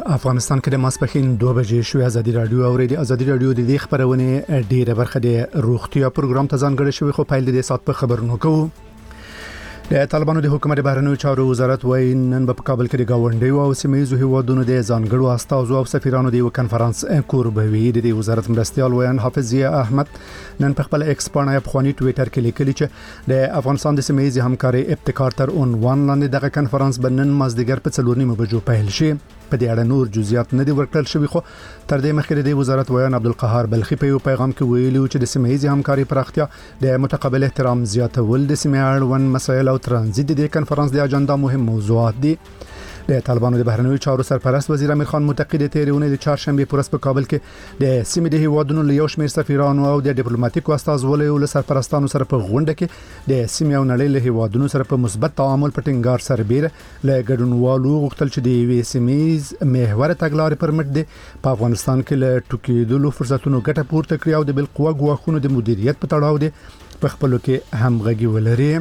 افغانستان کې د ماسپښین 2 بجې شوې ازادي رادیو اوریدي. ازادي رادیو د دې خبرونه ډیره برخه د روغتیا پروګرام ته ځانګړی شوی، خو پیل د سات په خبرونو کوو. د طالبانو د حکومت بهرنیو چارو وزارت وايي نن په کابل کې د گاونډیو او سیمه‌یزو هیوادونو د ځانګړو استازو او سفیرانو د یو کنفرانس کوربوي. د وزارت مرستيال ویان حافظ ضیاء احمد نن په خپل ایکس باندې په خواني ټوئیټر کې لیکلي چې د افغانستان د سیمه‌یزي همکاري ابتکار تر عنوان لاندې دغه کنفرانس بنن مازدیګر په 4:30 بجو پیل شي. په دې اړه نور جزئیات نه دي ورکړل شوی، خو تر دې مخکې د وزارت ویان عبدالقهار بلخي په یو پیغام کې ویلي چې د سیمه‌یزي همکاري پراختیا د متقابل احترام زیاتول د سیمې اړوند مسایل او ترانزیت د کنفرانس د اجنډا مهم موضوعات دي. د طالبانو د بهرنیو چارو سرپرست وزیر امیر خان متقی د تیرونه د چهارشنبه پورس په کابل کې د سیمې د هیوادونو له یو شمېر سفیرانو او د ډیپلوماټیکو استازولو له سرپرستانو سره په غونډه کې د سیمې او نړۍ له هیوادونو سره په مثبت تعامل په ټینګار سربېره له ګډونوالو غوښتل چې د یوې سیمې محور تګلارې پر مټ د په افغانستان کې له ټوکېدلو فرصتونو ګټه پورته کړي او د بالقوه ګواښونو د مدیریت په تړاو دي په خپلو کې همغږي ولري.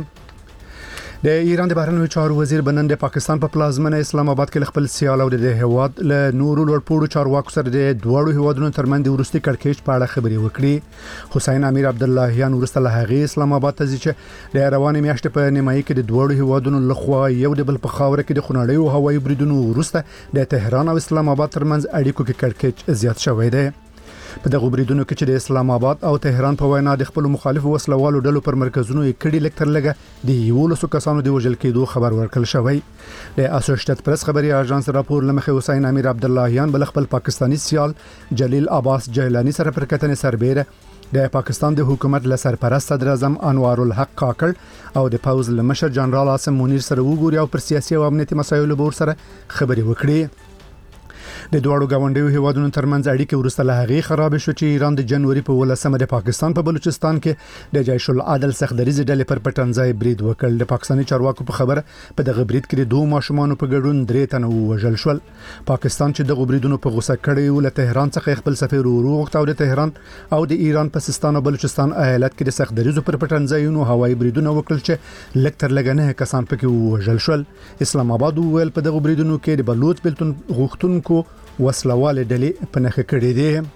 د ایران د بهرنیو چارو وزیر بنن د پاکستان په پلازمنه اسلام آباد کې خپل سیال او د هیواد له نورو لوړپوړو چارواکو سره د دوړو هیوادونو ترمنځ د ورستي کړکېچ په اړه خبرې وکړي. حسین امیر عبداللهیان ورسته له هغه اسلام آباد ته ځي چې د روانې میاشتې په نیمایي کې د دوړو هیوادونو لخوا یو د بل په خاوره کې د خونړیو هوایي بریدونو ورسته د تهران او اسلام آباد ترمنځ اړیکو کې کړکېچ زیات شوی دی. په دغه بریدونو کې چې د اسلام آباد او تهران په وینا د خپل مخالفو وسلوالو ډلو پر مرکزونو یې کړي لکتر لګه د یولسو کسانو د وژل کېدو خبر ورکړل شوی. د اسوسییټډ پریس خبري اژانس راپور لمخه حسین امیر عبداللهیان بل خپل پاکستانی سیال جلیل عباس جیلانی سره پر کتنې سربېره د پاکستان د حکومت له سرپرست صدر اعظم انوار الحق کاکړ او د پوز لمشر جنرال عاصم منیر سره وګوري او پر سیاسي او امنیتي مسایلو بور سره خبرې وکړي. د دوړو گاونډیو هیوادونو ترمنځ اړیکې ورسته له هغې خراب شو چې ایران د جنوري په 18 د پاکستان په بلوچستان کې د جیش العدل سختدریزي ډلې پر پټنځای برید وکړ. د پاکستاني چارواکو په خبره په دغه برید کې د 2 ماشومان په ګډون 3 تنه وژل شول. پاکستان چې د بریدونو په غوسه کړي ول تهران څخه خپل سفیر وروغت او د تهران او د ایران په سیستان او بلوچستان ایالت کې د سختدریزو پر پټنځایونو هوایي بریدونه وکړل چې لکتر لګنه کسان پکې وژل شول. اسلام آباد ویل په دغه بریدونو کې د بلوچ بلتون غوښتونکو وسلواله ډلې په نخښه کړې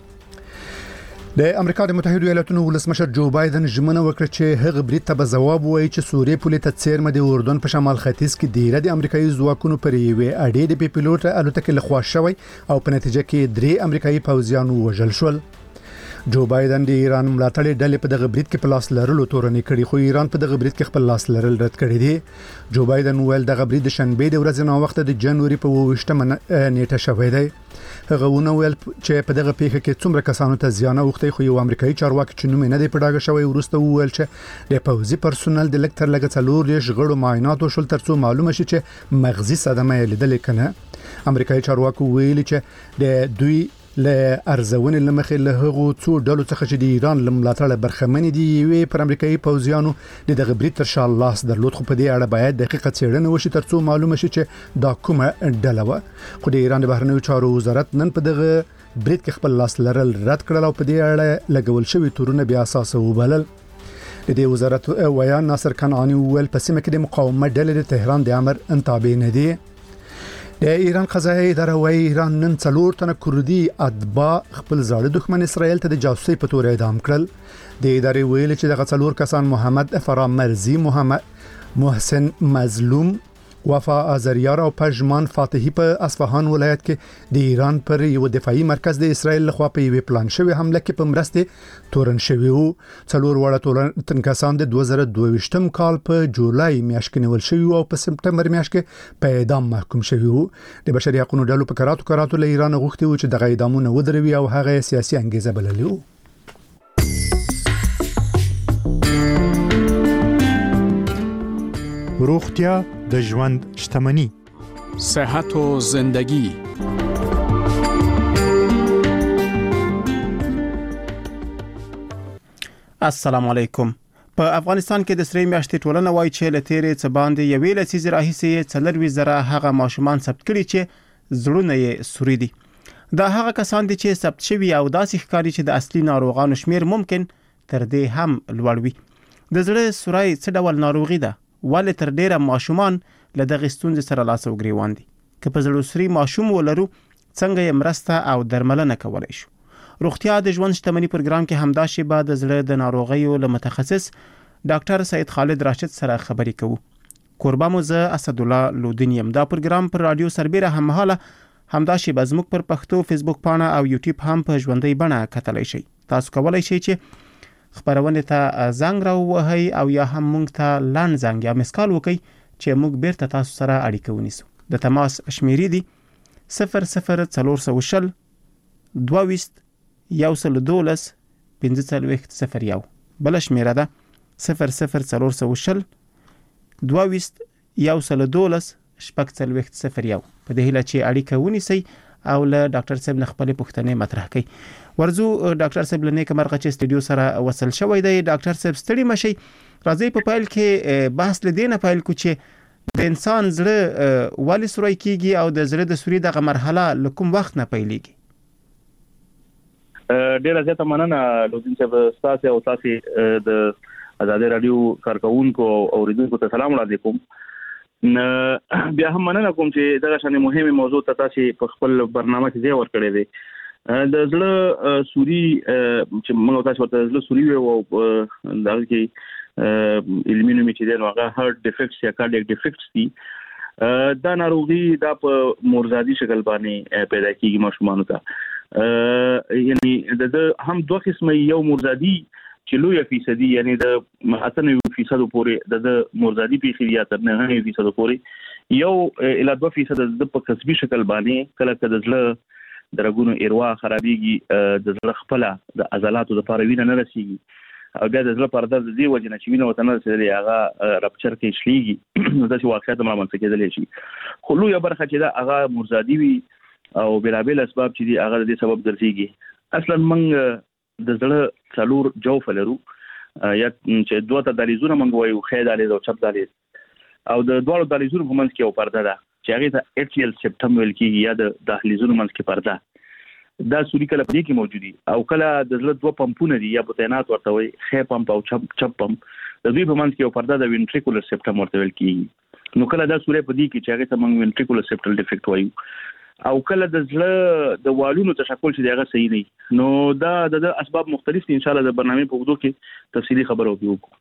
دي. د امریکا د متحده ایالاتونو ولسمشر جو بایدن ژمنه وکړه چې هغه برید ته به ځواب وایي چې سوریې پولې ته څیرمه د اردن په شمال ختیځ کې ډیره د امریکایي ځواکونو پر یوې اډې د پیلوټ الوتکې لخوا شوی او په نتیجه کې 3 امریکایي پوځیان وژل شول. جو بایدن د ایران ملاتړي ډلې په دغه برید کې په لاس لرلو تورنې کړي، خو ایران په دغه برید کې خپل لاس لرل رد کړی دی. جو بایدن ویل دغه برید د شنبه د ورځې نو وخت د جنوري په 28 نیټه شوی دی. هغه ونویل چې په دغه پیښه کې څومره کسانو ته زیان اوښتی، خو یو امریکایي چارواکي چې نوم نه دی پډاګه شوی ورسته ویل چې د پوځي پرسونل د لکتر لګ 4 غړو معاینات وشول ترڅو معلومه شي چې مغزي صدمه لیدل کنه. امریکایي چارواکي ویل چې د دوی له ارزونې لمخې له هغو څو ډلو څخه چې د ایران لملاتړ برخمن دي وي پر امریکایي پوځیانو د دغه برید تر شا لاس درلود، خو په دې اړه باید دقیقه څېړنه وشي ترڅو معلومه شي چې دا کومه ډله و. خو د ایران د بهرنیو چارو وزارت نن په دغه برید کې خپل لاس لرل رد کړل او په دې اړه لګول شوی تورونه بیا اساس وبلل. د دې وزارت ویان ناصر کنعانی ویل په سیمه کې د مقاومت ډلې د تهران د امر انتابه نه دي. د ایران قضایي اداره وايي ایران نن 4 تنه کردي اتباع خپل زاړه دښمن اسرائیل ته د جاسوسي په تور اعدام کړل. د ادارې ویل چې دغه 4 کسان محمد فرام مرزي، محمد محسن مظلوم، وفا ازریار او پژمان فاتحی په اصفهان ولایت کې د ایران پر یو دفاعي مرکز د اسرائیل لخوا په یو پلان شوی حمله کې په مرسته تورن شوی وو. 4 وړه تنکسان د 2022 کال په جولای میاشت کې نیول شوی او په سپټمبر میاشت کې په اعدام محکوم شوی وو. د بشري حقوقو ډلو په کراتو له ایران غوښتي وو چې دغه اعدامونه ودروي او هغه سیاسي انګیزه بللی وو. روغتیا د ژوند شتمني، صحت و زندگی. السلام علیکم. په افغانستان کې د سری میاشتې ټولنه وایي چې له تیرې څه باندې یوې لسیزې راهیسې 4,000 هغه ماشومان ثبت کړي چې زړونه یې سوري دي. دا هغه کسان دي چې ثبت شوي او داسې ښکاري چې د اصلي ناروغانو شمیر ممکن تر دې هم لوړ وي. د زړه سوري څه ډول ناروغي ده؟ ولې تر ډیره ماشومان له دغه ستونزې سره لاس او ګریوان دي؟ که په زړه سوري ماشوم ولرو څنګه یې مرسته او درملنه کولای شو. روغتیا د ژوند شتمنۍ پروګرام کې همدا شیبه د زړه د ناروغیو له متخصص ډاکټر سید خالد راشد سره خبرې کوو. کوربه مو زه اسد الله لودین یم. دا پروګرام پر رادیو سربیره هممهاله همدا شیبه زموږ پر پښتو فیسبوک پاڼه او یوټیوب هم په ژوندۍ بڼه کتلای شئ. تاسو کولای شئ چې خبرونه ته زنګ راووهئ او یا هم موږ ته لاند زنګ یا مسکال وکئ چې موږ بیرته تاسو سره اړیکه ونیسو. د تماس شمیرې دي 00420 22 112 1501. بل شمیره ده 00420 22 112 1501. په دې هیله چې اړیکه ونیسئ او له ډاکټر صاحب نه خپل پوښتنې مطرح کړئ. ورزو ډاکټر صاحب لنیک مرغه چې استودیو سره وصل شوی دی. ډاکټر صاحب ستړي مشي. راځي په پایل کې بحث لدینه پایل کو چې د انسان زړه والی سوري کیږي او د زړه د سوري دغه مرحله لکم وخت نه پیلېږي. ډیره زیاته مننه لودین صاحب تاسو او تاسو د آزاد رادیو کارکونکو او اوریدونکو ته سلام علیکم. بیا هم مننه کوم چې دغه شانې مهمه موضوع ته تاسو په خپل برنامه کې ځای ورکړی دی. د زړه سوري چې موږ تاسو ته زړه سوري او دغه کې علمي نوم چې دی نو هغه هارت ډیفیکټس یا کارډیاک ډیفیکټس دي. دا ناروغي دا په مورزادي شکل باندې پیدا کیږي ماشومانو ته. یعنی د هم دوه قسمه یو مورزادي چې لوی فیصدي یعنی د 98% پورې د مورزادي پیښې یا تر 90% پورې یو اله 2% د په کسبي شکل باندې کله کله د زړه درګونو ایروا خرابېږي، د زړه خپل د عضلاتو د پاروینه نه رسیږي او بیا د زړه پرده د دې وجه نه چې وینه وته نه رسېږي هغه رپچر کې شلېږي. نو داسې واقعیت رامنځته کېدلی شي. خو لویه برخه چې دا هغه مورزادي وي او بېلابېل اسباب چې دي هغه د دې سبب ګرځېږي. اصلا موږ د زړه څلور جوف لرو یا چې دوه ته دهلیزونه موږ وایو، ښی دهلیز او چپ دهلیز، او د دواړو دهلیزونو په منځ کې یو پرده ده چې هغې ته ایټریل سپټم ویل کېږي یا د دهلیزونو منځ کې پرده. دا سوري کله په دې کې موجود دي او کله د زړه دوه پمپونه دي یا بطینات ورته وایي، ښی پمپ او چپ پمپ. د دوی په منځ کې یو پرده د وینټریکولر سپټم ورته ویل کېږي. نو کله دا سوري په دې کې چې هغې ته موږ وینټریکولر سپټل ډیفیکټ وایو، او کله د زړه د والونو تشکل چې هغه صحیح نه. نو دا د اسباب مختلف دي. ان شاء الله د برنامه په وګړو کې تفصیلی خبرو وکړو.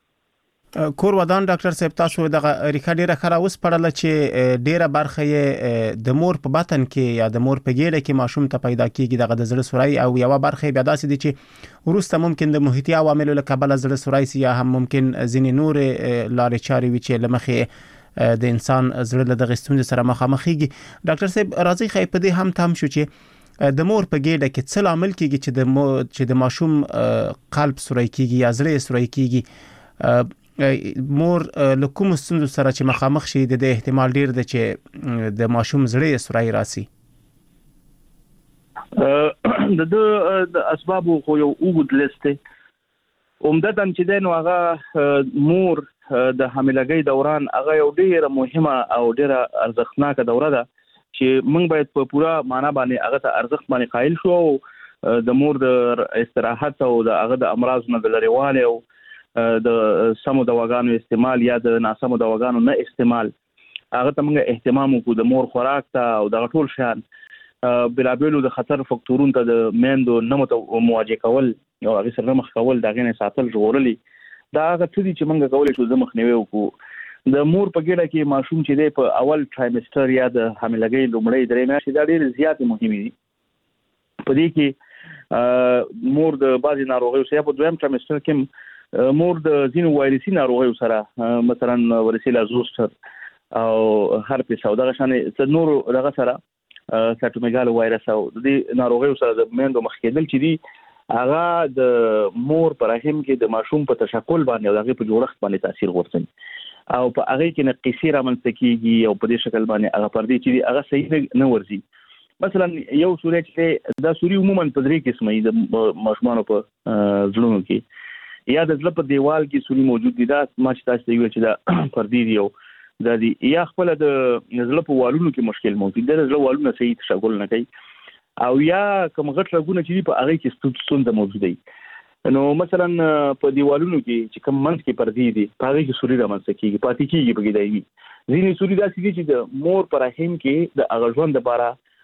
کور ودان ډاکټر صاحب تاسو دغه ریکا ډیره خره اوس پړل چې ډیره برخه یې د مور په بطن کې یا د مور په ګیډه کې ماشوم ته پیدا کیږي دغه د زړه سوري، او یو برخه بیا داسې دي چې ورسته ممکن د محیطي عواملو له کبله زړه سوري سي یا هم ممکن ځینې نور لارې چارې وي چې لمخې د انسان زړه له دغه ستونزې سره مخامخېږي. ډاکټر صاحب راځي خې په دې هم تم شو چې د مور په ګیډه کې څه لامل کیږي چې د ماشوم قلب سوري کیږي یا زړه سوري کیږي. مور له کوم ستونزو سره چې مخامخ شي د احتمال ډیر دی چې د ماشوم زړه سوري راسي؟ د اسبابو خو یو اوږد لیست دی. عمدتاً چې دی نو هغه مور د حاملګۍ دوران هغه یو ډیره مهمه او ډیره ارزښتناکه دوره ده چې موږ باید په پوره معنا باندې هغه ته ارزښت باندې قایل شو. د مور د استراحت او د هغه د امراض نه د لرېوالي او د سمو دواګانو استعمال یا د ناسمو دواګانو نه استعمال هغه ته موږ اهتمام وکړو. د مور خوراک ته او دغه ټول شیان بلابلو د خطر فکتورونو ته د میندو نه مواجه کول او هغه سره مخ کول دغه نه ساتل ژغورلي. دا هغه څه دي چې موږ کولای شو د مخنیوي وکړو. د مور په ګیډه کې ماشوم چې دی په اول ټرایمستر یا د حاملګۍ لومړۍ درې میاشتې دا ډېرې زیاتې مهمې دي. په دې کې مور د بعضې ناروغیو سره په دویم ټرایمستر کې مور د ځینو وایرسي ناروغیو سره مثلا ورسیلا زوستر او هرپس او دغه شانې نور دغه سره سایټومیګال وایرس او د دې ناروغیو سره د میندو مخ کېدل چې دي هغه د مور په رحم کې د ماشوم په تشکل باندې او هغه په جوړښت باندې تاثیر غورځوي او په هغه کې نقصې رامنځته کېږي او په دې شکل باندې هغه پردې چې هغه صحیح نه ورځي. مثلا یو سوري چې دا سوري عموما په درې قسمه د ماشومانو په زړونو کې یا د زړه په دیوال کې سوري موجود دي. دا ما چې تاسو ته ویل چې دا پردې دي او دا دي یا خپل د زړه په والونو کې مشکل موجود دي، د زړه والونه صحیح تشکل نه کوي، او یا کوم غټ رګونه چې په هغه کې ستونزه موجوده دي. نو مثلا په دیوالونو کې چې کوم منځ کې پردې دي په هغه کې سوري رامنځته کېږي، پاتې کېږي پکې دی. ځینې سوري داسې دي چې د مور په رحم کې د هغه ژوند لپاره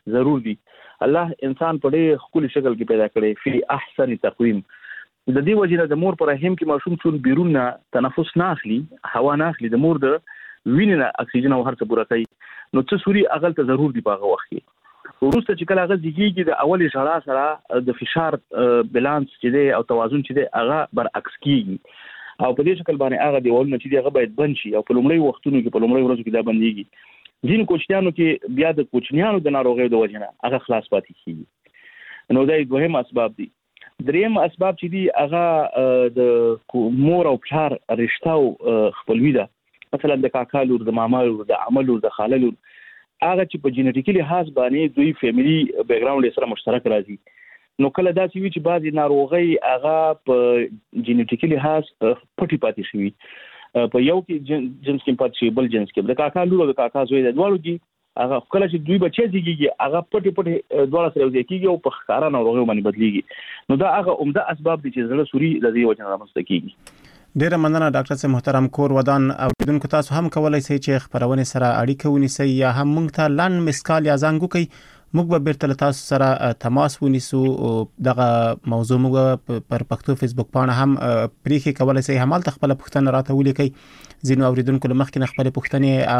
ضرور دي. الله انسان په ډېر ښکلي شکل کې پیدا کړی فی احسن تقویم. د دې وجه نه د مور پر رحم کې ماشوم چون بیرون نه تنفس نه اخلي، هوا نه اخلي، د مور د وینې نه اکسیجن او هر څه پوره کوي، نو څه سوري اغل ته ضرور دی په هغه وخت کې. وروسته چې کله هغه زیږیږي د اولي ژړا سره د فشار بیلانس چې دی او توازن چې دی هغه برعکس کیږي او په دې شکل باندې هغه دیوالونه چې دی هغه باید بند شي او په لومړی وختونو کې په لومړی ورځو کې دا بنديږي. ځینې کوچنیانو کې بیا د کوچنیانو د ناروغیو د وجه نه هغه خلاص پاتې کیږي. نو دا دوهم اسباب دي. دریم اسباب چې دی هغه د مور او پلار رشتہ خپلوي ده، مثلا د کاکا لور، د ماما لور، د عمه لور، د خاله لور، هغه چې په جینټیکي لحاظ باندې دوی فیملی بیک گراوند سره مشترک راځي. نو کله دا چې وی چې بعضی ناروغي هغه په جینټیکي لحاظ پټي پاتې شي، په یو کې جنس کې پاتې شي، بل جنس کې د کاکا لور او د کاکا زوی د دوالو کې هغه کله چې دوی بچي زیږي هغه پټي دواړه سره یو کېږي او په ښکارا ناروغي باندې بدليږي. نو دا هغه عمده اسباب دي چې زړه سوري د دې وجه رامنځته کیږي. ډیره مننه ډاکټر صاحب محترم. کور ودان اوریدونکو تاسو هم کولای شئ چې خبرونه سره اړیکه ونیسئ یا هم موږ ته لاند مسکال یا زنګ وکړئ، موږ به بیرته تاسو سره تماس ونیسو. دغه موضوع موږ پر پښتو فیسبوک باندې هم پریخي کولای شئ همالته خپل پوښتنه راته ولیکئ. ځینو اوریدونکو لمخکې خپل پوښتنې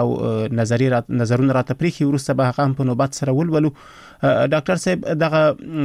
او نظرونه راته پریخي، ورسته به هغه په نوبت سره ولولو. ډاکټر صاحب دغه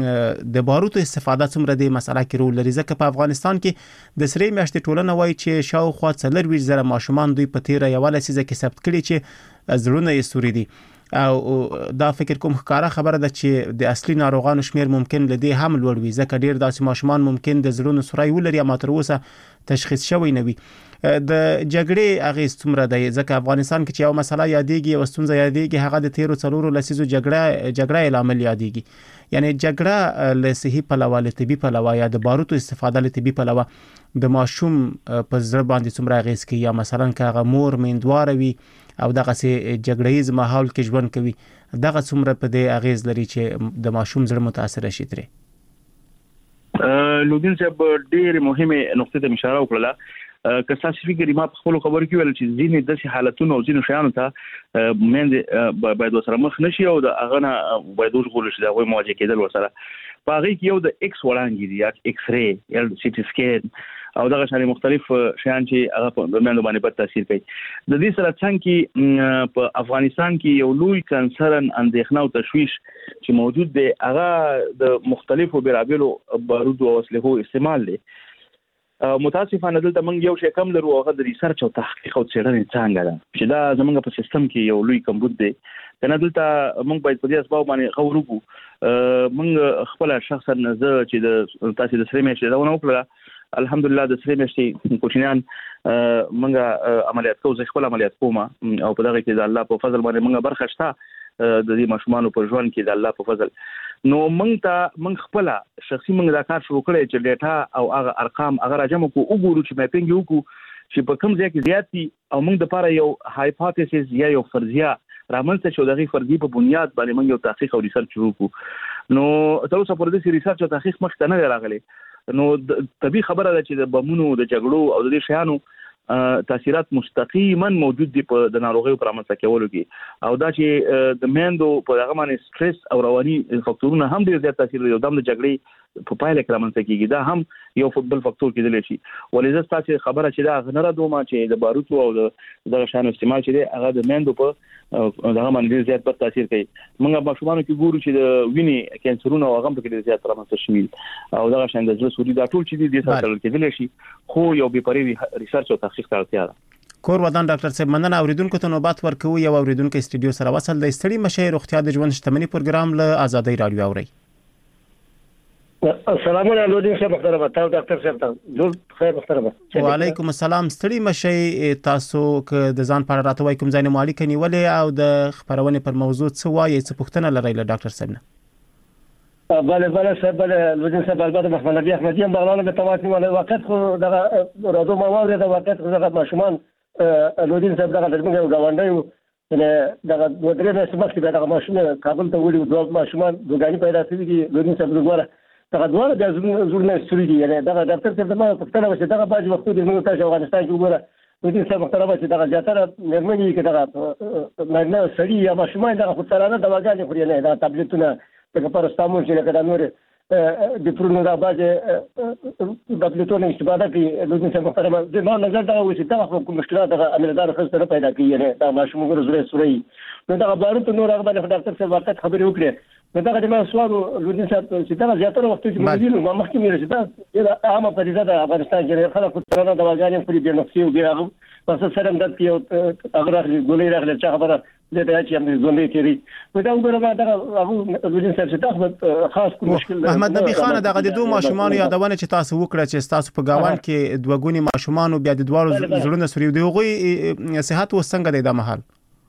د باروتو استفاده څومره د مسله کې رول لري؟ ځکه په افغانستان کې د سری میاشتې ټولنه وایي چې شاوخوا 40,000 ماشومان دوی په تیره یو لسیزه کې ثبت کړي چې زړونه یې سوري دي او دا فکر کوم ښکارا خبره ده چې د اصلي ناروغانو شمیر ممکن لدی هم لوړ وي، ځکه ډیر داسې ماشومان ممکن د زړونو سوري ولري اما تر اوسه تشخیص شوی نه وي. د جګړې اغیز څومره دی؟ ځکه افغانستان کې چې یو مسله یادېږي او ستونزه یادېږي هغه د 13 لسیزو جګړه لامل یادېږي. یعنی جګړه له صحي پلوه، له طبي پلوه یا د باروتو استفاده له طبي پلوه د ماشوم په زړه باندې څومره اغیز کوي، یا مثلا که هغه مور میندواره وي او دغه سي جګړهیز ماحول کې ژوند کوي، دغه څومره په دې اغیز لري چې د ماشوم زړه متاثر شي ترې؟ لودین صاحب ډېر مهمه نقطه ته اشاره وکړه. که تاسو فکر ما په خپل خبرو کې ویل چې ځینې د حالتونو او ځینې شیانو ته مند باید وسره مخ نشي او د اغه نه باید وګورل شي دا وایي مواجه کېدل وسره. په هغه کې یو د ایکس وړاندې دي یا ایکس ری یا سی ټي سکین او دغه شان مختلف شیان چې هغه په مند باندې بد تاثیر کوي. د دې سره څنګه په افغانستان کې یو لوی کنسرن اندېښنه او تشویش چې موجود دی هغه د مختلفو بیرابلو بارودو او اسلحو استعمال دی. متاسفانه دلته موږ یو شی کم لرو، هغه د ریسرچ او تحقیق او څېړنې څنګه ده چې دا زموږ په سیستم کې یو لوی کمبود دی. کنه دلته موږ باید په دې اسباب باندې غور وکړو. موږ خپل شخصا زه چې د تاسو د سری میاشتې دا ونه وکړه، الحمدلله د سری میاشتې کوچنیان موږ عملیات کوو، زه خپل عملیات کوم او په دغه کې د الله په فضل باندې موږ برخه شته د دې ماشومان په ژوند کې د الله په فضل. نو موږ خپل شخصي موږ دا کار شروع کړی چې ډیټا او هغه ارقام هغه راجمع کو وګورو چې میپینګ وکړو چې په کوم ځای کې زیات دي او موږ د لپاره یو هایپوتیسیس یا یو فرضیه رامنځته شو، دغه فرضیه په بنیاد باندې موږ یو تحقیق او ریسرچ شروع کړو. نو تر اوسه پورې د ریسرچ او تحقیق مخ ته نه راغلی. نو طبي خبره ده چې د بمونو د جګړو او د شیانو تاثیرات مستقیما موجود دي په د ناروغیو پر رامنځته کولو کې، او دا چې د میندو په هغه باندې سټرس او رواني فاکتورونه هم ډیر زیات تاثیر لري. د جګړې په پایله کې رامنځته کیږي، دا هم یو فوتبال فاکتور کېدلی شي. ولې زه تاسو خبره چې دا غنره دومره چې د باروتو او دغه شان استعمال چې دی هغه د میندو په دغه باندې زیات بد تاثیر کوي. موږ ماشومان کې ګورو چې د وینې کانسرونه او هغه په کې زیات رامنځته شوي او دغه شان د زړه سوري دا ټول چې دي د سره کېدلی شي، خو یو به پرې ریسرچ او تحقیق ته اړتیا ده. کور ودان ډاکټر صاحب مننه. اوریدونکو ته نوبت ورکوي. یو اوریدونکو استودیو سره وصل د ستړي مشه روغتیا د ژوند شتمنۍ پروګرام له آزادۍ رادیو اوري. السلام علیکم لودین صاحب محترم، تاسو ډاکټر صاحب ته جوړ خیر محترم. وعلیکم السلام. ستړي مشه تاسو ک د ځان په اړه راته وای کوم ځای نه مالک نیولې او د خبرونه پر موضوع څه وایي، څه پوښتنه لري له ډاکټر صاحب نه؟ بله صاحب، لودین صاحب البته محمد نبی احمدی هم بغلانه به تماس نیول وخت خو دغه رادو مواد د وخت خو دغه ماشومان لودین صاحب دغه د موږ غونډیو نه دغه ودرې نه سمخ کې دغه ماشومان کابل ته وړي دوه ماشومان دوګانی پیدا شوي دي. لودین صاحب دغه دغه دوه د زړه سوري دي. یعنی دغه ډاکټر صاحب ته پوښتنه وشي دغه باج وختو د موږ ته افغانستان کې وګوره لودین صاحب محترم چې دا زیاتره مېرمنې کې دا نه سړي یا ماشومان دا خو سره نه دواګانې خوري نه دا ټابلیټونه د پاراسټامول چې لکه دا نور د پرونو دا باندې د ټابلیټونو استفاده کوي لودین صاحب محترم د ما نظر دا و چې دا خو مشکلات د عملدار خسته پیدا کوي نه دا ماشوم ګرځي سوري نو دا بارو ته نور هغه باندې ډاکټر صاحب وخت خبرې وکړي نو دا د ما سوال لودین صاحب چې دا زیاتره وخت چې موږ نو مخکې مې رسېدا دا عامه پدیده د افغانستان کې خلک سره دواګانې خوري د نفسي او بیا پس سره هم د یو هغه غولې راغله چې خبره د دې چې هم غولې تیری نو دا وګوره دا هغه لودین صاحب چې تاسو خاص کوم مشکل محمد نبی خان دغه د دوه ماشومان یادونه چې تاسو وکړه چې تاسو په گاوان کې دوګونی ماشومان بیا د دوالو زړونه سوري دی هغه صحت وسنګ دی د محل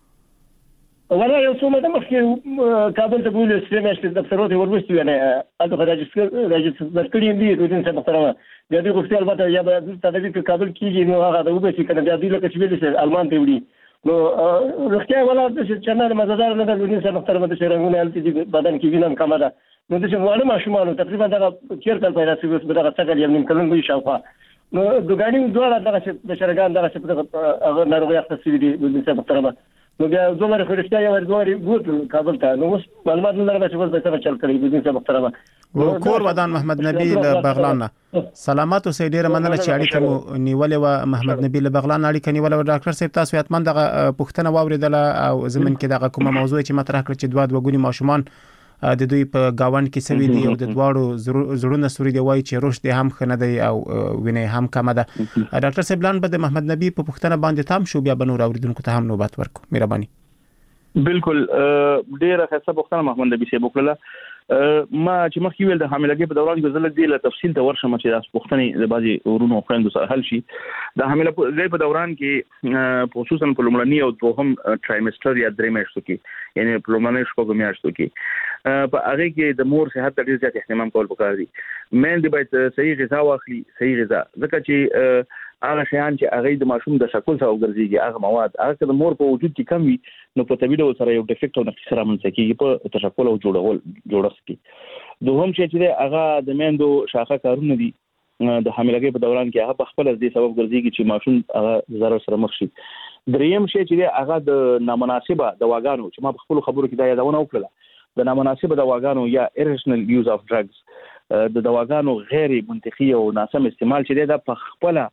ولا یو څو مده مخکې کابل ته بوله سیمه د ضرورت ورغوستي نه اته راځي کړي دي د دې څه محترمه د دې غوښتل البته یا د تدبیر په کابل کې نو هغه د وبې چې کنه د دې لکه چې ویل شي المان ته وړي نو روغتیا ولا د چنل مزدار نه د دې څه محترمه د شرنګونه التي بدن کې وینم کمه ده نو د څه وړه ماشومان تقریبا دا چیر کال پیدا شوی په دغه څنګه یم نیم کلن وي شاوخوا نو دوګانی دوه دغه د شرګان دغه څه هغه ناروغي اخته دي د دې څه محترمه نو بیا زموږ خورشتیا یو ورغوري ګوت کابل ته نو معلومات نه لرم چې څه څه چل کړی د دې څه محترمه کور ودان محمد نبی بغلان سلامات اوسې ډیره مننه چې اړیکه مو نیولې و محمد نبی بغلان اړیکه نیولې و ډاکټر صاحب تاسو یاتمن دغه پښتنه واوریدله او زمين کې دغه کومه موضوع چې مطرح کړ چې دوه وګونی ماشومان د دوی په گاوند کې سوي دي او د دواړو زړونه سوري دی وای چې روش دي هم خنه دی او وینې هم کم ده ډاکټر صاحب لان به د محمد نبی په پښتنه باندې تام شو بیا بنور اوریدونکو ته هم نوبت ورکو مهرباني بالکل ډیره ښه پښتنه محمد نبی صاحب وکړه ما چې مخکې ویل د حاملګۍ په دوران کې زله دی له تفصیل ته ورشم چې تاسو پښتني د بازي ورونو خويندو سره حل شي د حاملګۍ په دوران کې خصوصا په لومړني او دوهم ټرایمستر یا درې میاشتو کې یعنی په لومړني شپږ میاشتو کې په هغه کې د مور صحت ته ډیر زیات اهتمام کول پکار دي مېند باید صحیح غذا واخلي صحیح غذا ځکه چې هغه شیان چې هغه د ماشوم د شکل سره ګرځيږي هغه مواد هغه د مور په وجود کې کم وي نو په طبيعي ډول سره یو ډیفیکټ او نقص رامنځته کیږي په تشکل او جوړښت کې دوهم چې هغه د میندو شاخه کارونه دي د حاملګۍ په دوران کې هغه په خپل د سبب ګرځيږي چې ماشوم هغه ضرر سره مخ شي دریم شی چې هغه د نامناسبه دواګانو چې ما په خپل خبرو کې دا یادونه وکړه د نامناسبه دواګانو یا irrational use of drugs د دواګانو غیر منطقي او ناسم استعمال چې دا په خپل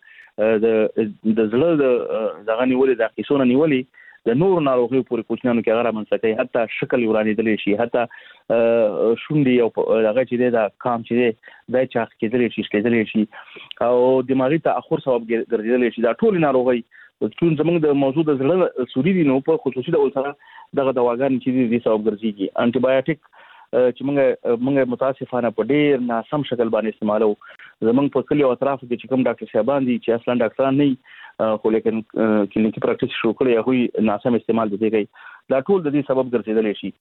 د زړه دغه نیولې د قیسونه نیولې د نور ناروغیو پورې کوچنانو کې غره منځکې حتی شکل ورانېدل شي حتی شونډې او هغه چې دا کام چې دا چاخ کېدل شي کېدل شي او دماغي تاخر سبب ګرځیدل شي دا ټول ناروغي چې زموږ د موضوع د زړه سوري دي نو په خصوصي ډول سره دغه دواګان چې دي سبب ګرځيږي انټي بایوټیک چې موږ متاسفانه په ډیر ناسم شکل باندې استعمالو زمونږ په کلی او اطرافو کې چې کوم ډاکټر صاحبان دي چې اصلا ډاکټران نه خو لیکن کلینیکي پریکټیس شروع کړي هغه ناسم استعمال دي کوي دا ټول د دې سبب ګرځیدل شي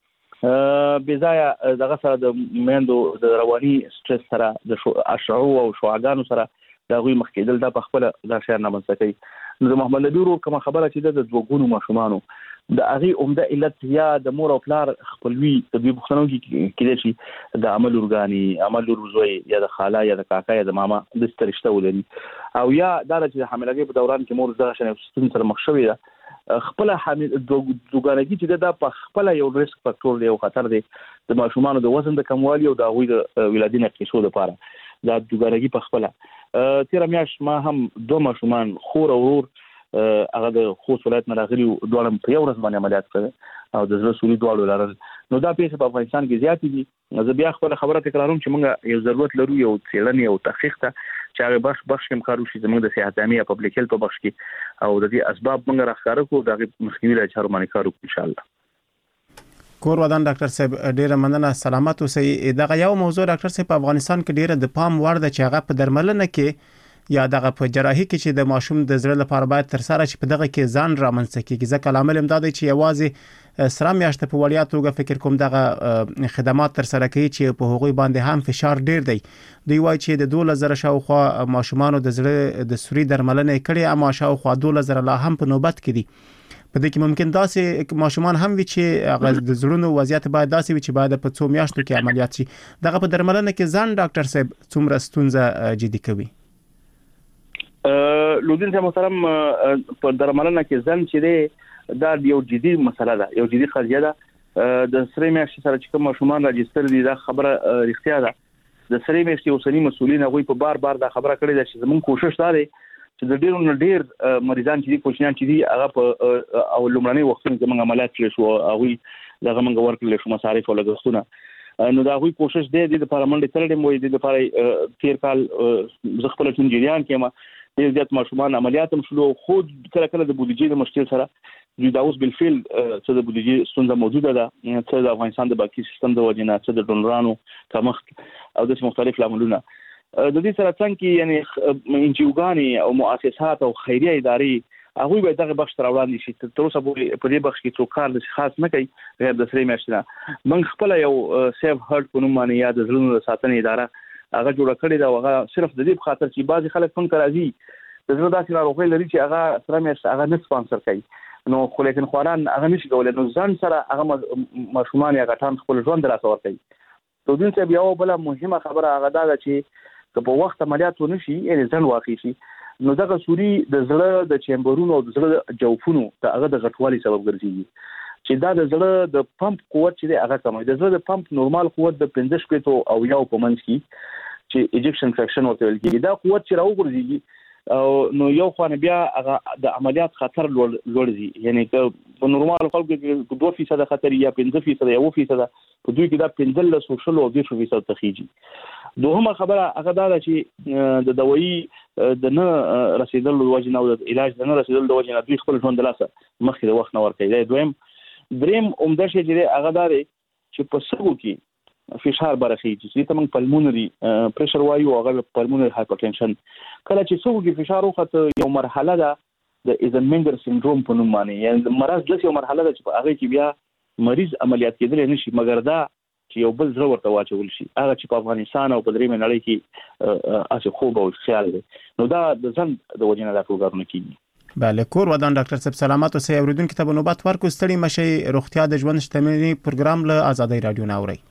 بځای دغه سره د میندو د رواني سټرس سره د اشعو او شعاعانو سره دا غوي مخکېدل دا په خپل دا شعر نه منځ کوي نو محمد نبی ورو کوم خبره چې د دوګونو ماشومانو د هغه عمده علت یا د مور او پلار خپلوي د دې بوختنو کې چې د عمل اورګاني عمل روزوي یا د خاله یا د کاکا یا د ماما د سترشته ولري او یا دا چې حاملګۍ په دوران کې مور دغه شنه ستون سره مخ شوی ده خپل حامل دوګانګي چې دا په خپل یو ریسک فاکټور دی او خطر دی د ماشومانو د وزن د کموالي او د غوي د ولادت نقصو لپاره دا دوګانګي په خپل 13 میاشت ما هم دوه ماشومان خور او ورور هغه د خوست ولایت نه راغلي دوه په یو ورځ باندې عملیات کړ او د زړه سوري دوه لرل نو دا پیښه په افغانستان کې زیات دي زه بیا خپل خبره تکراروم چې موږ یو ضرورت لرو یو څېړنې او تحقیق ته چې هغه بخش کې کارو شي زموږ د صحت عامه پبلک هیلث په بخش کې او د دې اسباب موږ راخاره کوو د مخنیوي لپاره چارو باندې کارو ان شاء الله کور ودان ډاکټر صاحب ډیره مننه سلامات اوسئ دغه یو موضوع ډاکټر صاحب په افغانستان کې ډیره د پام وړ ده چې هغه په درملنه کې یا دغه په جراحي کې چې د ماشوم د زړه لپاره باید تر سره چې په دغه کې ځان رامنځته کیږي ځکه لامل امداد چې یوازې سره میاشته په وړیا توګه فکر کوم دغه خدمات تر سره کوي چې په هغوی باندې هم فشار ډیر دی دوی وایي چې د 2000 شاوخوا ماشومانو د زړه د سوري درملنه کړي اما شاوخوا 2000 لا هم په نوبت کې دي په دې کې ممکن داسې ماشومان هم وي چې هغه د زړونو وضعیت باید داسې وي چې باید په 2 میاشتو کې عملیات شي دغه په درملنه کې ځان ډاکټر صاحب څومره ستونزه جدي کوي لودین ته محترم په درملنه کې ځن چې دی دا یو جدي مسله ده، یو جدي قضیه ده. د سری میاشتې سره چې کوم ماشومان راجستر دي دا خبره رښتیا ده. د سری میاشتې اوسنی مسولین هغه په بار دا خبره کړې ده چې زموږ کوشش دا دی چې د ډیر مریضان چې دي کوچنیان چې دي هغه په او لومړنۍ وختونو کې موږ عملیات کړی شو، هغه دغه موږ ورکړل شو مصارف او لګښتونه. نو دا هغوی کوشش دی د پارلمان تلډم وي د لپاره تیر کال ز خپل ټینجریان کې ما ډیر زیات ماشومان عملیات هم شلو، خو کله د بودیجې د مشکل سره د اوس بالفعل څه د بودیجې ستونزه موجوده ده، څه د افغانستان د باقي سیستم د وجنه، څه د ډونرانو کمښت او د مختلف لاملونه. د دې سره څنګه یعنی انجیوګانی او مؤسسات او خیریه ادارې هغه به دغه بخش تر وړاندې شي. تر اوسه په دې بخش کې څوک کار خاص نه کوي غیر د سری میاشتې. من خپل یو سیف هارت په نوم باندې یاد زړونو ساتنې اداره هغه جوړ کړی دا، هغه صرف د دې په خاطر چې بعضی خلک فون راځي د زړه داسې ناروغي لري چې هغه سره میاشت هغه نه سپانسر کوي، نو خو لیکن خواران هغه نشي کولای، نو ځان سره هغه ماشومان یا غټان خپل ژوند دراسه ورکوي. تو دین څه بیا بل مهمه خبره هغه دا چې په وخت عملیات ونشي یعنی ځن واقع شي، نو دغه سوري د زړه د چیمبرونو او د زړه جوفونو ته هغه د غټوالي سبب ګرځي چې دا د زړه د پمپ قوت چې هغه کموي. د زړه د پمپ نورمال قوت د 15 پېټو او یو په منځ کې چې ایجکشن فریکشن ورته ویل کېږي، دا قوت چې راوګرځي او نو یو خو بیا هغه د عملیات خطر لوړ ځي، یعنی که په نورمال خلکو کې 2% خطر یا 5% یا 1% په دوی کې دا 15 سوشل او 20% تخیجي. دوهمه خبره هغه دا چې د دوايي د نه رسیدل د وجه نه او د علاج د نه رسیدل د وجه نه دوی خپل ژوند لاسه مخکې د وخت نه ورکوي. دریم عمده شی چې هغه دا دی چې په سږو کې فشار برخیږي چې ته موږ پلمونري پریشر وایو او هغه پلمونري هایپرټنشن. کله چې سږو کې فشار وخت یو مرحله ده د ایزنمنګر سندروم په نوم باندې، یعنی مرض د یو مرحله ده چې په هغه کې بیا مریض عملیات کېدل نشي، مګر دا چې یو بل زړه ورته واچول شي، هغه چې په افغانستان او په دریمه نړۍ کې اسه خوب او خیال دی، نو دا د ځن د وجنه د ټولګارونه کیږي. بله، کور ودان ډاکټر صاحب سلامات اوسئ. اوریدونکو ته نوبت ورکو ستړي مشي روغتیا د ژوند شتمنۍ پروګرام له آزادۍ رادیو نه اوري.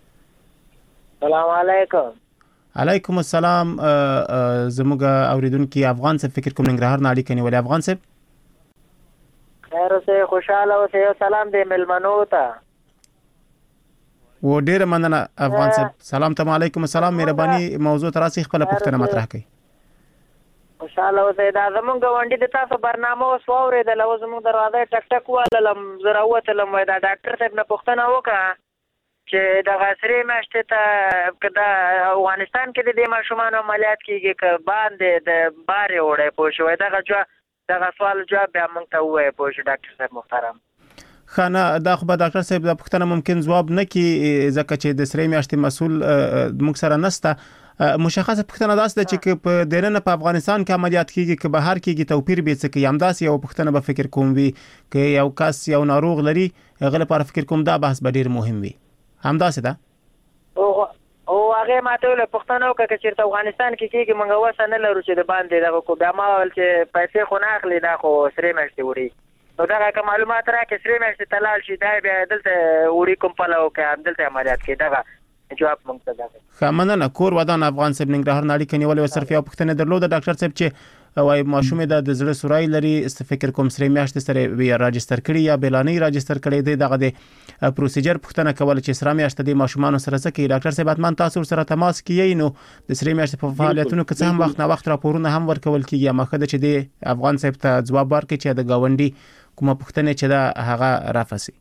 السلام علیکم. علیکم السلام. زموږ اوریدونکو افغان صاحب فکر کوم ننګرهار نه اړیکه نیولې. افغان صاحب خیر اوسئ، خوشاله اوسئ. سلام دې ملمنو ته و ډیره مننه افغان صاحب. سلام ته علیکم السلام. مهرباني موضوع تراسي خپل پوښتنه مطرح کړئ. خوشاله اوسئ. دا زمونږ غونډې د تاسو برنامه اوس واورېدل او زمونږ دروازه ټک ټک واللم زه راوتلم، دا ډاکټر صاحب نه پوښتنه وکړه چې دغه سری میاشتې ته که د افغانستان کې د دې ماشومانو عملیات کېږي که باندې د بارې وړی پوه شوی، دغه سوال جواب بیا موږ ته ووایه پوه شو ډاکټر صاحب محترم. خانه دا خو به ډاکټر صاحب د پوښتنه ممکن ځواب نه کی ځکه چې د سری میاشتې مسول موږ سره نسته. مشخصه پوښتنه داسې ده چې په دننه په افغانستان کې عملیات کیږي که بهر کیږي توپیر به څه کوي. همداسې یو پوښتنه به فکر کوم وي که یو کس یو ناروغ لري هغه لپاره فکر کوم دا بحث به ډیر مهم وي. همداسې ده او هغه ماته له پښتنو کې چې افغانستان کې کېږي موږ وسه نه لرو چې د باندې دغه کو بیا ما ول چې پیسې خو نه اخلي دا خو سری میاشتې وړي، نو دا معلومات راکې سری میاشتې تلال شي دا بیا دلته وړي کوم پلاو کې دلته عملیات کې دا جواب موږ ته ده. خامنه کور ودان افغان صاحب ننګرهار ناړي کني ولې صرف یو پښتنه درلود ډاکټر صاحب چې وای ماشومه د زړه سورای لري فکر کوم سری میاشتې سره وی راجستر کړی یا بلانی راجستر کړی دی دغه د پروسیجر پښتنه کول چې سره میاشتې د ماشومان سره ځکه ډاکټر صاحب اتمن تاسو سره تماس کیي نو د سری میاشتې په فعالیتونو کې څه هم وخت نه وخت راپورونه هم ورکول کیږي. مخه د چې د افغان صاحب ته جواب ورکړي چې د گاونډي کومه پښتنه چې دا هغه رافسي.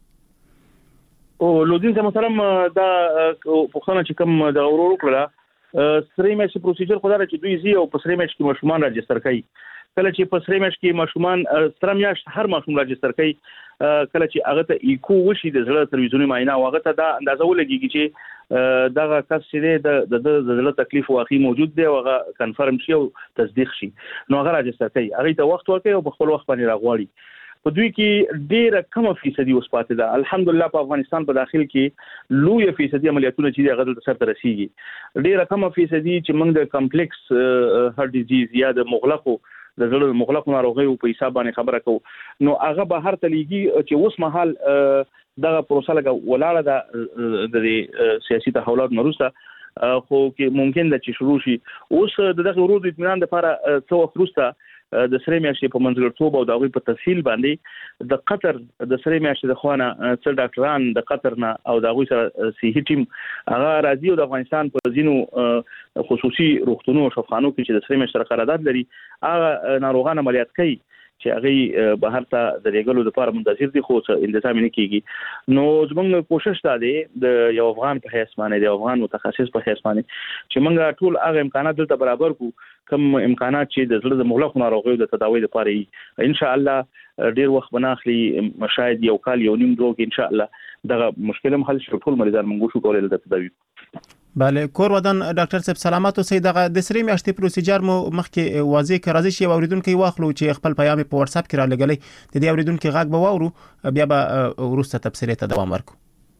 او لودین ته محترم دا پښتنه چې کوم د اورور کړه سری میاشتې پروسیجر خو دا چې دوی زی او په سری میاشتې کې ماشومان راجستر کوي. کله چې په سری میاشتې کې ماشومان سره میاشت هر ماشوم راجستر کوي، کله چې هغه ته ایکو وشي د زړه تلویزیونی معاینه او هغه ته دا اندازه ولګي چې دغه کس چې د زړه تکلیف واقعي موجود دی او هغه کنفرم شي او تصدیق شي، نو هغه راجستر کوي، هغه ته وخت ورکوي او په خپل وخت باندې راغواړي. په دوی کې ډیره کمه فیصدي اوس پاتې ده. الحمدلله په افغانستان په داخل کې لوی فیصدي عملیاتونه چې هغه د سر ته رسیږي، ډیره کمه فیصدي چې موږ د کمپلیکس هارت ډیزیز یا د مغلقو د زړه مغلقو ناروغیو په حساب باندې خبره کوو، نو هغه به هر تلېږي چې اوس مهال دغه پروسه لګه ولاړه د سیاسي تحولات وروسته خو کې ممکن ده چې شروع شي. اوس دغه ورود اطمینان لپاره څو وخت وروسته د سری میاشتې په منځګړیتوب او د هغوی په تفصیل باندې د قطر د سری میاشتې د خوانه څو ډاکټران د قطر نه او د هغوی سره صحي ټیم هغه راځي او د افغانستان په ځینو خصوصي روغتونونو او شفاخانو کې چې د سری میاشتې سره قرارداد لري هغه ناروغان عملیات کوي چې هغه بهر ته د ریګلو لپاره منتظر دي خو اندزام نه کیږي. نو زموږ کوشش دا دی د یو افغان په حیث باندې د افغان متخصص په حیث باندې چې موږ ټول هغه امکانات دلته برابر کو کوم امکانات چې د زړه د مغلق ناروغیو د تداوی لپاره ان شاء الله ډیر وخت بناخلي شاید یو کال یو نیم دوه کې ان شاء الله دغه مشکل هم حل شي ټول مریضان موږ شو کولای د تداوی. بله کور ودان ډاکټر صاحب سلامات اوسئ. دغه د سری میاشتې پروسیجر مو مخکې واضح کړی راځي چې اوریدونکو واخلو چې خپل پیغام په واتس اپ کې را لګلې د دې اوریدونکو غږ به واورو بیا به ورسته تفصیلی ته دوام ورکو.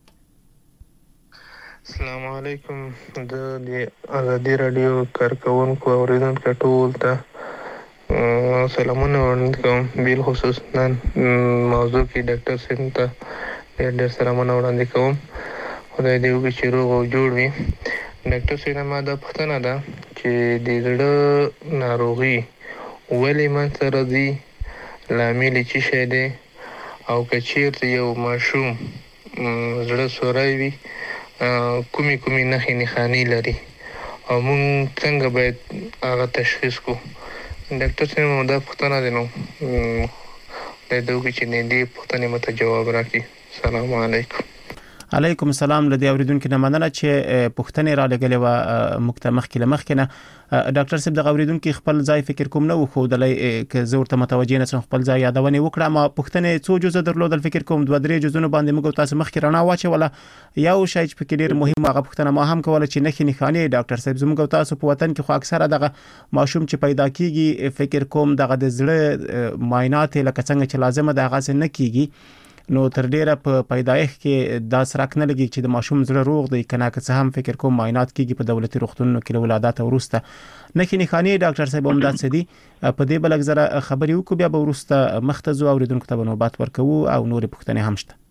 السلام علیکم. د ازادي رادیو کارکونکو اوریدونکو ټول ته سلامونه وړاندې کوم. بیل خصوص نن موضوع کې ډاکټر صاحب ته ډېر سلامونه وړاندې کوم. خدای دې وکړي چې روغ او جوړ وي. ډاکټر صاحب ما دا پوښتنه ده چې د زړه ناروغي ولې منځته راځي، لامل یې څه شی دی، او که چېرته یو ماشوم زړه سوری وي کومې نښې نښانې لري او موږ څنګه باید هغه تشخیص کړو. ډاکټر صاحب دا پوښتنه دی نو خدای دې وکړي چې دې پوښتنې ماته جواب راکړي. السلام علیکم. علیکم السلام. لدی اوریدونکو نه مننه چې پوښتنې را لګلې و مخکې نه ډاکټر صاحب د اوریدونکو خپل ځای فکر کوم نه خو د لای ک زور ته متوجه نه خپل ځای یادونه وکړه. ما پوښتنې څو جزء درلودل فکر کوم 2-3 جزونه باندې موږ تاسو مخکې رڼا واچوله. یو شی چې فکر ډیر مهم هغه پوښتنه ما هم کوله چې نښې نښانې ډاکټر صاحب زموږ تاسو په وطن کې خو اکثره دغه ماشوم چې پیدا کیږي فکر کوم دغه د زړه معاینات لکه څنګه چې لازمه ده هغه نه کیږي. نو تر ډیره په پیدایښت کې دا سرک نه لګي چې د ماشوم زړه روغ دی کنه که څه هم فکر کوم معاینات کیږي په دولتي روغتونونو کې له ولادت وروسته. نښې نښانې ډاکټر صاحب هم داسې دي په دې بلک زره خبرې وکړو بیا به وروسته مختزو اوریدونکو ته نوبت ورکوو او نورې پوښتنې هم شته.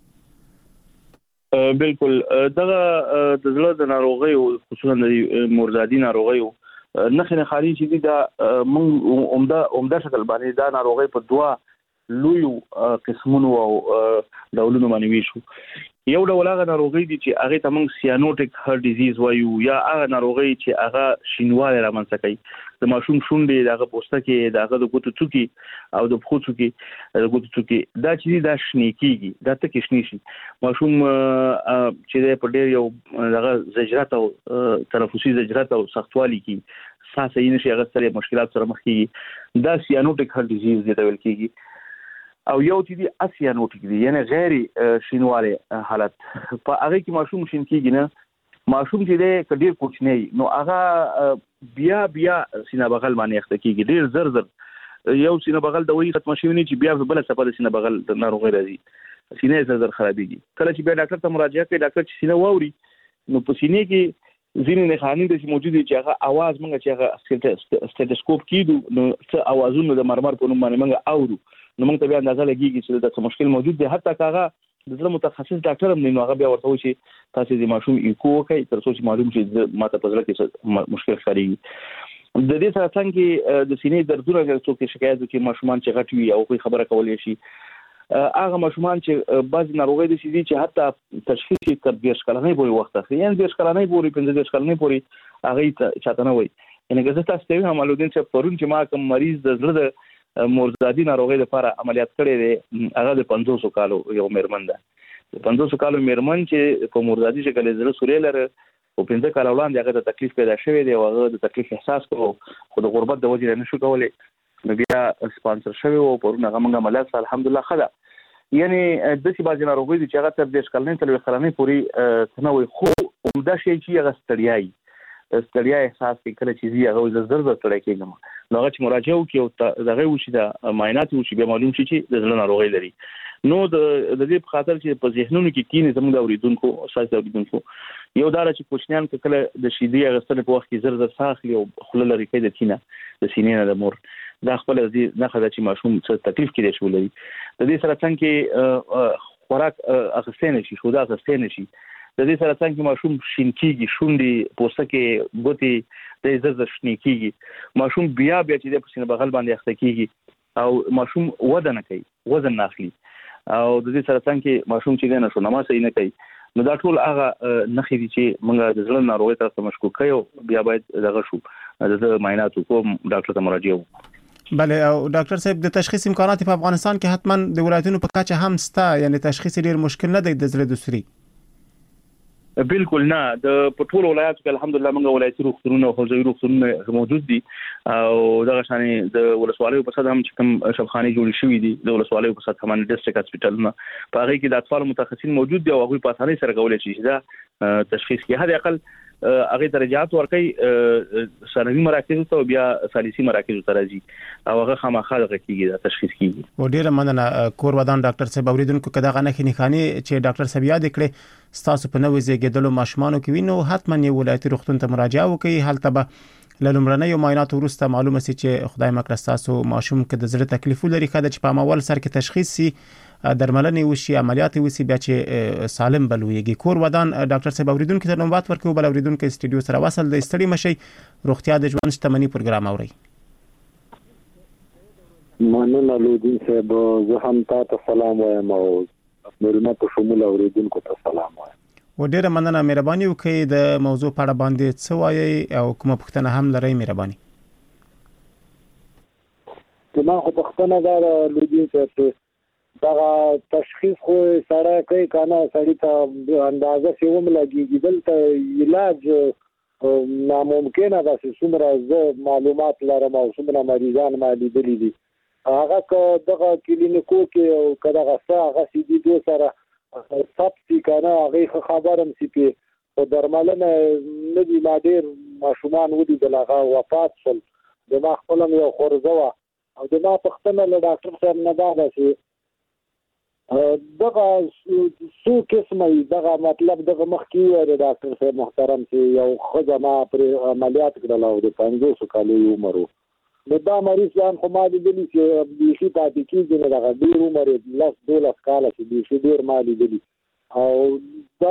بالکل دغه د زړه د ناروغیو خصوصا د مورزادي ناروغیو نښې نښانې چې دي دا موږ عمده شکل باندې دا ناروغي په دوه لویو قسمونو او ډولونو باندې ویشو. یو ډول هغه ناروغي دي چې هغه ته موږ سیانوټیک هارت ډیزیز وایو یا هغه ناروغي چې هغه شینواله رامنځته کوي. د ماشوم شونډې دغه پوستکي دغه د ګوتو څوکي او د پښو څوکي د ګوتو څوکي دا چې دا شنی کیږي دا تکي شنی شي. ماشوم چې په ډېر یو دغه زجرات او تنفسي زجرات او سختوالي کې ساه یې نشي هغه سره مشکلات سره مخ کیږي. دا سیانوټیک هارت ډیزیز دی ویل کیږي. او یو چې دی اسیانوټیک دی یعنی غیر شینواله حالت په هغه کې ماشوم شین کیږي نه. ماشوم چې دی کډیر کوچنی نو هغه بیا سینه بغل باندې اخته کیږي ډیر زر یو سینه بغل د وی ختم شي نه چې بیا بل څه په سینه بغل د ناروغي راځي سینه زر خرابېږي. کله چې بیا ډاکټر ته مراجعه کوي ډاکټر چې سینه واوري نو په سینې کې ځینې نښانې د موجود دي چې هغه आवाज موږ چې هغه سټیټوسکوپ کیدو نو څه आवाजونه د مرمر په نوم باندې موږ اورو نو موږ ته بیا اندازه لګیږي چې دا څه مشکل موجود دی. حتی هغه د زړه متخصص ډاکټر هم نه هغه بیا ورته وایي چې تاسو د ماشوم ایکو کوي تر څو چې معلوم شي ماته په زړه کې مشکل ښکاري. د دې سره څنګه د سینې دردونه څوک شکایت کوي ماشومان چې غټ وي او کوئی خبره کولای شي. هغه ماشومان چې بعض ناروغي دي چې حتی تشخیص تر 20 کلنۍ پورې وخت اخلي یعنی 20 کلنۍ پورې 15 کلنۍ پورې هغه چاته نه وي. یعنی که تاسو ته هم معلومات چې پرون چې ما کوم مریض د زړه مورزادي ناروغي لپاره عملیات کړی دی هغه د 500 کالو یو میرمن ده. د 500 کالو میرمن چې په مورزادي شکل زړه سوري لري او 15 کال وړاندې هغه د تکلیف پیدا شوی دی او هغه د تکلیف احساس کوو خو د غربت د وجې نه شو کولای نو بیا سپانسر شوی او پرون هغه موږ عملیات الحمدلله خدا. یعنی د څه باندې ناروغي چې هغه تر 10 کلنۍ تل کلنۍ پورې تنوي خو عمده شي چې هغه ستړیا احساس کوي کله چې هغه زر ستړی کېږم نو هغه چې مراجعه وکړي او دغه وشي د معاینات وشي بیا معلوم شي چې د زړه ناروغي لري. نو د دې په خاطر چې په ذهنونو کې کینې زموږ د اوریدونکو اساس اوریدونکو یو دا چې کوچنیان کله د شیدې غسل په وخت کې زر ساخلي او خلل لري کې د تینه د سینې نه د مور دا خپل دې نه خدای چې ماشوم څه تکلیف کې شي ولري. د دې سره څنګه خوراک اخستنه شي خو دا اخستنه شي د دې سره څنګه ماشوم شین کیږي شونډې پوستکي ګوتې د زړه شنی کیږي ماشوم بیا چې د پسینه بغل باندې اخته کیږي او ماشوم وزن کوي وزن ناخلي او د دې سره څنګه ماشوم چې نه شو نماز یې نه کوي نو دا ټول هغه نخې دي چې موږ د ځړن ناروغي تاسو مشکوک یو بیا باید دغه شو د معایناتو کوم ډاکټر ته مراجعه وکړو. بله او ډاکټر صاحب د تشخیص امکانات په افغانستان کې حتما د ولایتونو په کچه هم ستا یعنی تشخیص ډیر مشکل نه دی د زړه د سوري. بالکل نه د پټول ولایتو کې الحمدلله موږ ولایتي روغتونونه او حوزوي روغتونونه موجود دي او دغه شانې د ولسوالۍ په سطح هم چې کوم شفاخانه جوړ شوې دي د ولسوالۍ په سطح باندې ډیسټریکټ هسپټالونه په هغه کې د اطفال متخصصین موجود دي او هغه په اسانۍ سره کولای شي دا تشخیص کې هدا اقل هغه درجات ورکړي ثانوي مراکز ته بیا ثالثي مراکز ته راځي او هغه خامخا دغه کېږي دا تشخیص کېږي. و ډیره مننه کور ودان ډاکټر صاحب اوریدونکو کدا غنه خني چې ډاکټر صاحب یاد کړي تاسو په نوې زیږیدلو ماشومانو کې وینو حتما یو ولایتي روغتون ته مراجعه وکړئ هلته به لومړنۍ معاینات وروسته معلومه سي چې خدای مکړه تاسو ماشوم کې د زړه تکلیف لري کده چې په اول سر کې تشخیص سي درملنې وشي عملیات وشي بیا چې سالم بلويږي. کور ودان ډاکټر صاحب اوریدونکو ته نوبات ورکوي بل اوریدونکو استډیو سره وصل د استړي مشي روغتیا د ژوند شتمنۍ پروګرام اوري. مننه لودین صاحب زه هم تاسو سلام وایم او مرمه په شمول اوریدونکو ته سلام وایم. و ډیره مننه مهرباني وکړئ د موضوع په اړه باندې څه وایي او کومه پوښتنه هم لرئ مهرباني. ما خو پوښتنه دا لودین صاحب دا تشخیص خو سره کوي کنه سړی ته اندازه سیوم لګیږي دلته علاج ناممکنه ده چې څومره معلومات لرم او څومره مریضان ما لیدلي دي هغه که دغه کلینیکو کې او که دغه هغه سی دي دو سره سبسي کنه هغه خبرم سی په درملنه نه دي ما ډیر ماشومان ودي دغه وفات شول د ما خپل یو خورزه او د ما پښتنه له ډاکټر صاحب نه دا چې دغه څو قسمه دغه مطلب دغه مخکې د ډاکټر صاحب محترم چې یو خدای ما پر عملیات کړل او د 500 کالو عمر نو دا مریض ځان خو ما لیدلی چې بیخي پاتې کېږي نو دغه ډېر عمر 10-12 کاله چې بیخي ډېر ما لیدلی او دا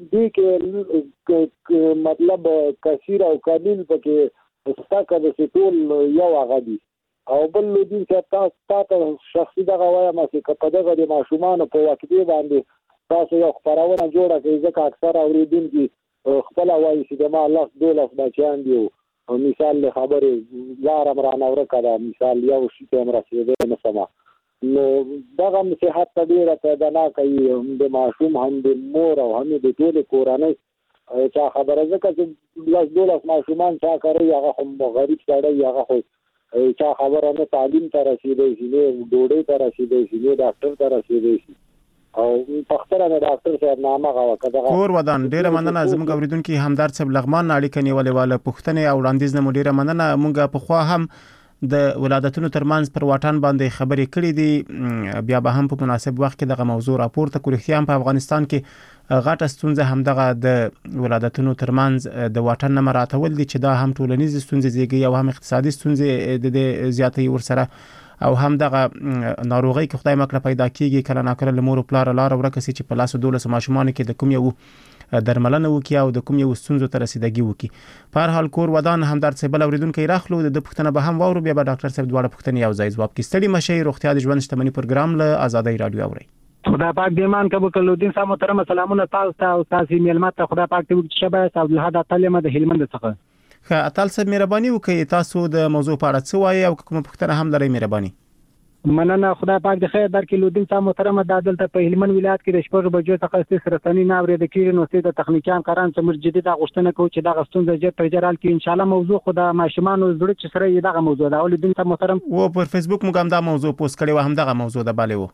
دې کې مطلب کثیر او قلیل پکې ستاکه د ټول یو هغه دي او بل لودین چې تاسو شخصي دغه وایم چې په دغه د ماشومان په واقعي باندې تاسو یو خبرونه جوړه کوي ځکه اکثر اوریدونکي خپل وایي چې د ما الله 12 بچیان دي او مثال له خبرې لارم را نور کړه مثال یو شی ته مرسته نه سما نو دغه صحت ته ډیره پیدا نه کوي د ماشوم هم د مور او هم د ټول کورنۍ چې خبره ځکه چې 12 ماشومان چا کوي هغه هم غریب سړی هغه خو چا خبره نه تعلیم ته رسیدي شي نه ډوډۍ ته رسیدي شي نه ډاکټر ته رسیدي شي او پختره نه ډاکټر صاحب نامه غوا کړه. کور ودان ډیره مننه زموږ اوریدونکو همدارد صاحب لغمان اړیکه نیولې واله پښتنې او وړاندیز نه ډیره مننه مونږه په خوا هم د ولادتونو ترمنځ پر واټن باندې خبرې کړې دي بیا به هم په مناسب وخت کې دغه موضوع راپورته کوو. اختیار په افغانستان کې غټه ستونزه هم دغه د ولادتونو ترمنځ د واټن نه مراتول دي چې دا هم ټولنیز ستونزې زیږي او هم اقتصادي ستونزې د زیاتې ورسره او هم دغه ناروغي کې خدای مکړه پیدا کیږي کله ناکله لمور او پلار لار ورکه سي چې په لاس 12 ماشومان کې د کوم یو درملنه وکي او د کوم یو ستونزو ته رسیدګي وکي. په هر حال کور ودان همدارد صاحب اوریدونکو راخلو د پښتنه به هم وورو بیا به ډاکټر صاحب دواړه پښتنې یو ځای جواب کې ستړي مشي روغتیا د ژوند شتمنۍ پروګرام له آزادۍ رادیو اوري. خدا پاک دې مان کبو کلودین صاحب محترم سلامونه تاسو ته او تاسو میلمات ته خدا پاک دې شبه عبد الحد تعلیم د هلمند څخه ښه اتل صاحب مهرباني وکړئ تاسو د موضوع په اړه څه وایي او کوم پښتنه هم لري مهرباني. مننه خدا پاک د خیر درکې لودین صاحب محترم د عدالت په هلمند ولایت کې د شپږ بجو څخه سرطاني ناورې د کیرن وسې د تخنیکان قران چې مرجدي د غوښتنه کوي چې د غستون د جټ جرال کې ان شاء الله موضوع خدا ماشومان زړه چې سره دغه موضوع دا لودین صاحب محترم و په فیسبوک موږ هم دا موضوع پوسټ کړی و هم دغه موضوع د بالي و.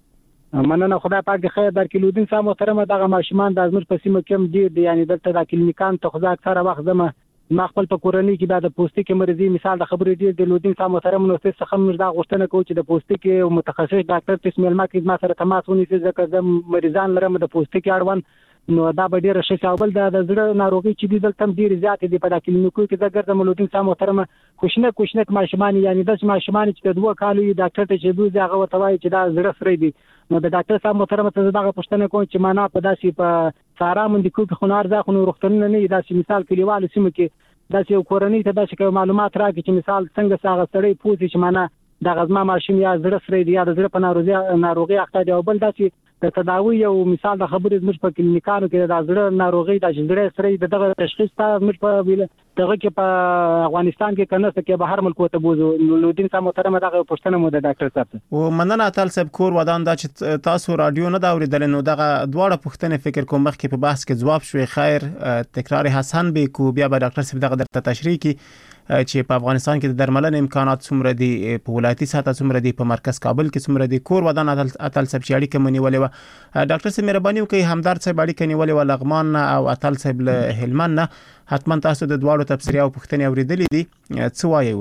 مننه خدا پاک د خیر درکې لودین صاحب محترم دغه ماشومان د ازمر په سیمه کې ډیر دي یعنی دلته د کلینیکان ته خو اکثره وخت زما ما خپل په کورنۍ کې د پوستکي مرزي مثال د خبرې ډیر د لودین صاحب محترم نو څه څخه موږ دا غوښتنه کوو چې د پوستکي متخصص ډاکټر تسمیل ما کې ما سره تماس ونیسي ځکه زم مریضان لرم د پوستکي اړوند نو دا به ډیره ښه او بل د زړه ناروغي چې دي دلته ډیر زیات دي په دا کلینیکو کې د ګرځم لودین سم محترمه کوشنه ماشومان یعنی د ماشومان چې د 2 کالو ډاکټر ته چې دوی هغه وتوای چې دا زړه سره دي نو د ډاکټر صاحب محترمه ته دغه پوښتنه کوم چې معنا په داسې په سارا مندي کو خنار ځخ نو روغتونونه نه داسې مثال کلیوالو سیمه کې داسې کورنۍ ته داسې معلومات راکړي چې مثال څنګه ساغه سړی پوښتنه چې معنا د غزما ماشوم یا زړه سره دی یا د زړه په ناروغي اخته دی او بل داسې د تداوی یو مثال د خبرې زموږ په کلینیکانو کې د زړه ناروغي د زړه سره دغه تشخیص ته زموږ په دغه کې په افغانستان کې کنه چې بهر ملکو ته بوزو لودین سم محترمه دغه پوښتنه مو د ډاکټر صاحب او مننه اتل صاحب کور ودان دا چې تاسو رادیو نه دا اوریدل نو دغه دواړه پوښتنې فکر کوم مخکې په بحث کې جواب شوي خیر تکرار حسن به کو بیا به ډاکټر صاحب دغه درته تشریح کی چې په افغانستان کې د درملنې امکانات څومره دي په ولایتي سطح څومره دي په مرکز کابل کې څومره دي کور ودان اتل صاحب چې اړیکه منیولې و ډاکټر صاحب مهرباني وکړئ همدارد صاحب اړیکه نیولې و لغمان او اتل صاحب له هلمند نه حتما تاسو د دواړو تفسیر او پوښتنې اوریدلې دي څه وایي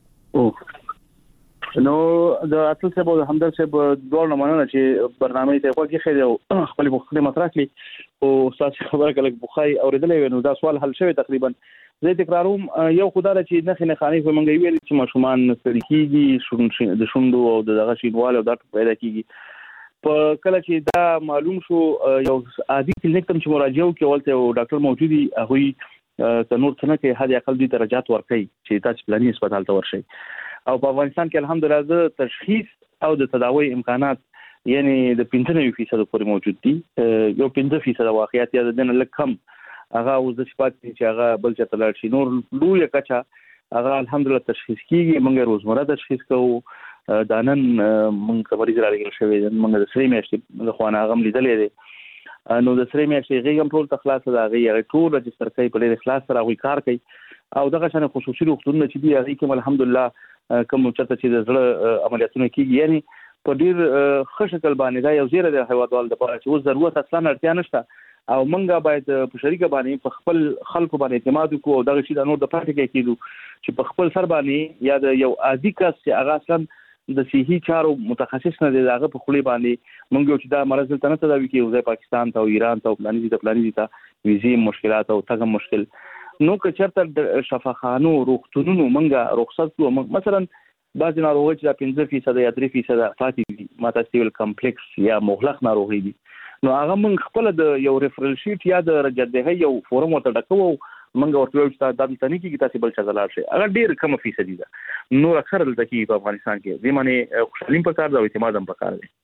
ورته نو د اتل صاحب او همدارد صاحب دواړو مننه چې برنامه ته وګورئ خیر خپل پوښتنې مطرح کړي او تاسو خبره کله بخای اوریدلې نو دا سوال حل شوی تقریبا زه تکراروم یو خدای چې نه خاني خو مونږ ویل چې ماشومان ستړي کیږي د شوندو او دغه شینواله دا پیدا کیږي په کله چې دا معلوم شو یو عادي کلینیک ته چې مراجعه وکړ ولته ډاکټر موجودي هغه تنور څنګه کې هدا اقل دي درجات ورکړي چې تاسو پلاني هسپتال ته ورشي او په افغانستان کې الحمدلله د تشخیص او د تداوی امکانات یعنی د 95% پورې موجود دي یو 5% واقعیت یا د دنه لکم هغه اوس د صفات چې هغه بل څه تلل شي نور لوی کچا هغه الحمدلله تشخیص کیږي موږ روزمره تشخیص کوو دانن موږ مریض راغلی شوی موږ د سری میاشتې د خوانه غم لیدلې دي نو د سری میاشتې غیږم ټول تخلاص دا غي ټول رجستر کوي په لید اخلاص سره غوي کار کوي او دغه شنه خصوصي روغتونونه چې دی هغه کوم الحمدلله کوم چرته چې د زړه عملیاتونه کیږي یعنی په ډیر ښه شکل باندې دا یو زیره د هیوادوال د پاره چې ضرورت اصلا اړتیا نشته او منګه باید په شریکه باندې په خپل خلکو باندې اعتماد وکړو او دغه شی د نور د پاتې کې کېدو چې په خپل سر باندې یا د یو عادي کس چې هغه اصلا د صحي چارو متخصص نه دی هغه په خولي باندې منګه چې دا مرز ته نه تداوي کوي او پاکستان ته او ایران ته او پلاني ته ویزي مشکلات او تګم مشکل نو که چرته شفاخانو روغتونونو منګه رخصت کوو مثلا بعض ناروغي چې 5% یا 3% فاتي دي ماتاسیول کمپلیکس یا مغلق ناروغي دي نو هغه موږ خپل د یو ریفرل شیټ یا د رجدهه یو فورم ورته ډکوو موږ ورته وایو چې دا د تنکی کې تاسو بل څه زلال شي هغه ډیر کم فیصد دي نو اکثر دلته کې په افغانستان کې دې معنی خوشالیم په کار دا اعتماد هم په کار دی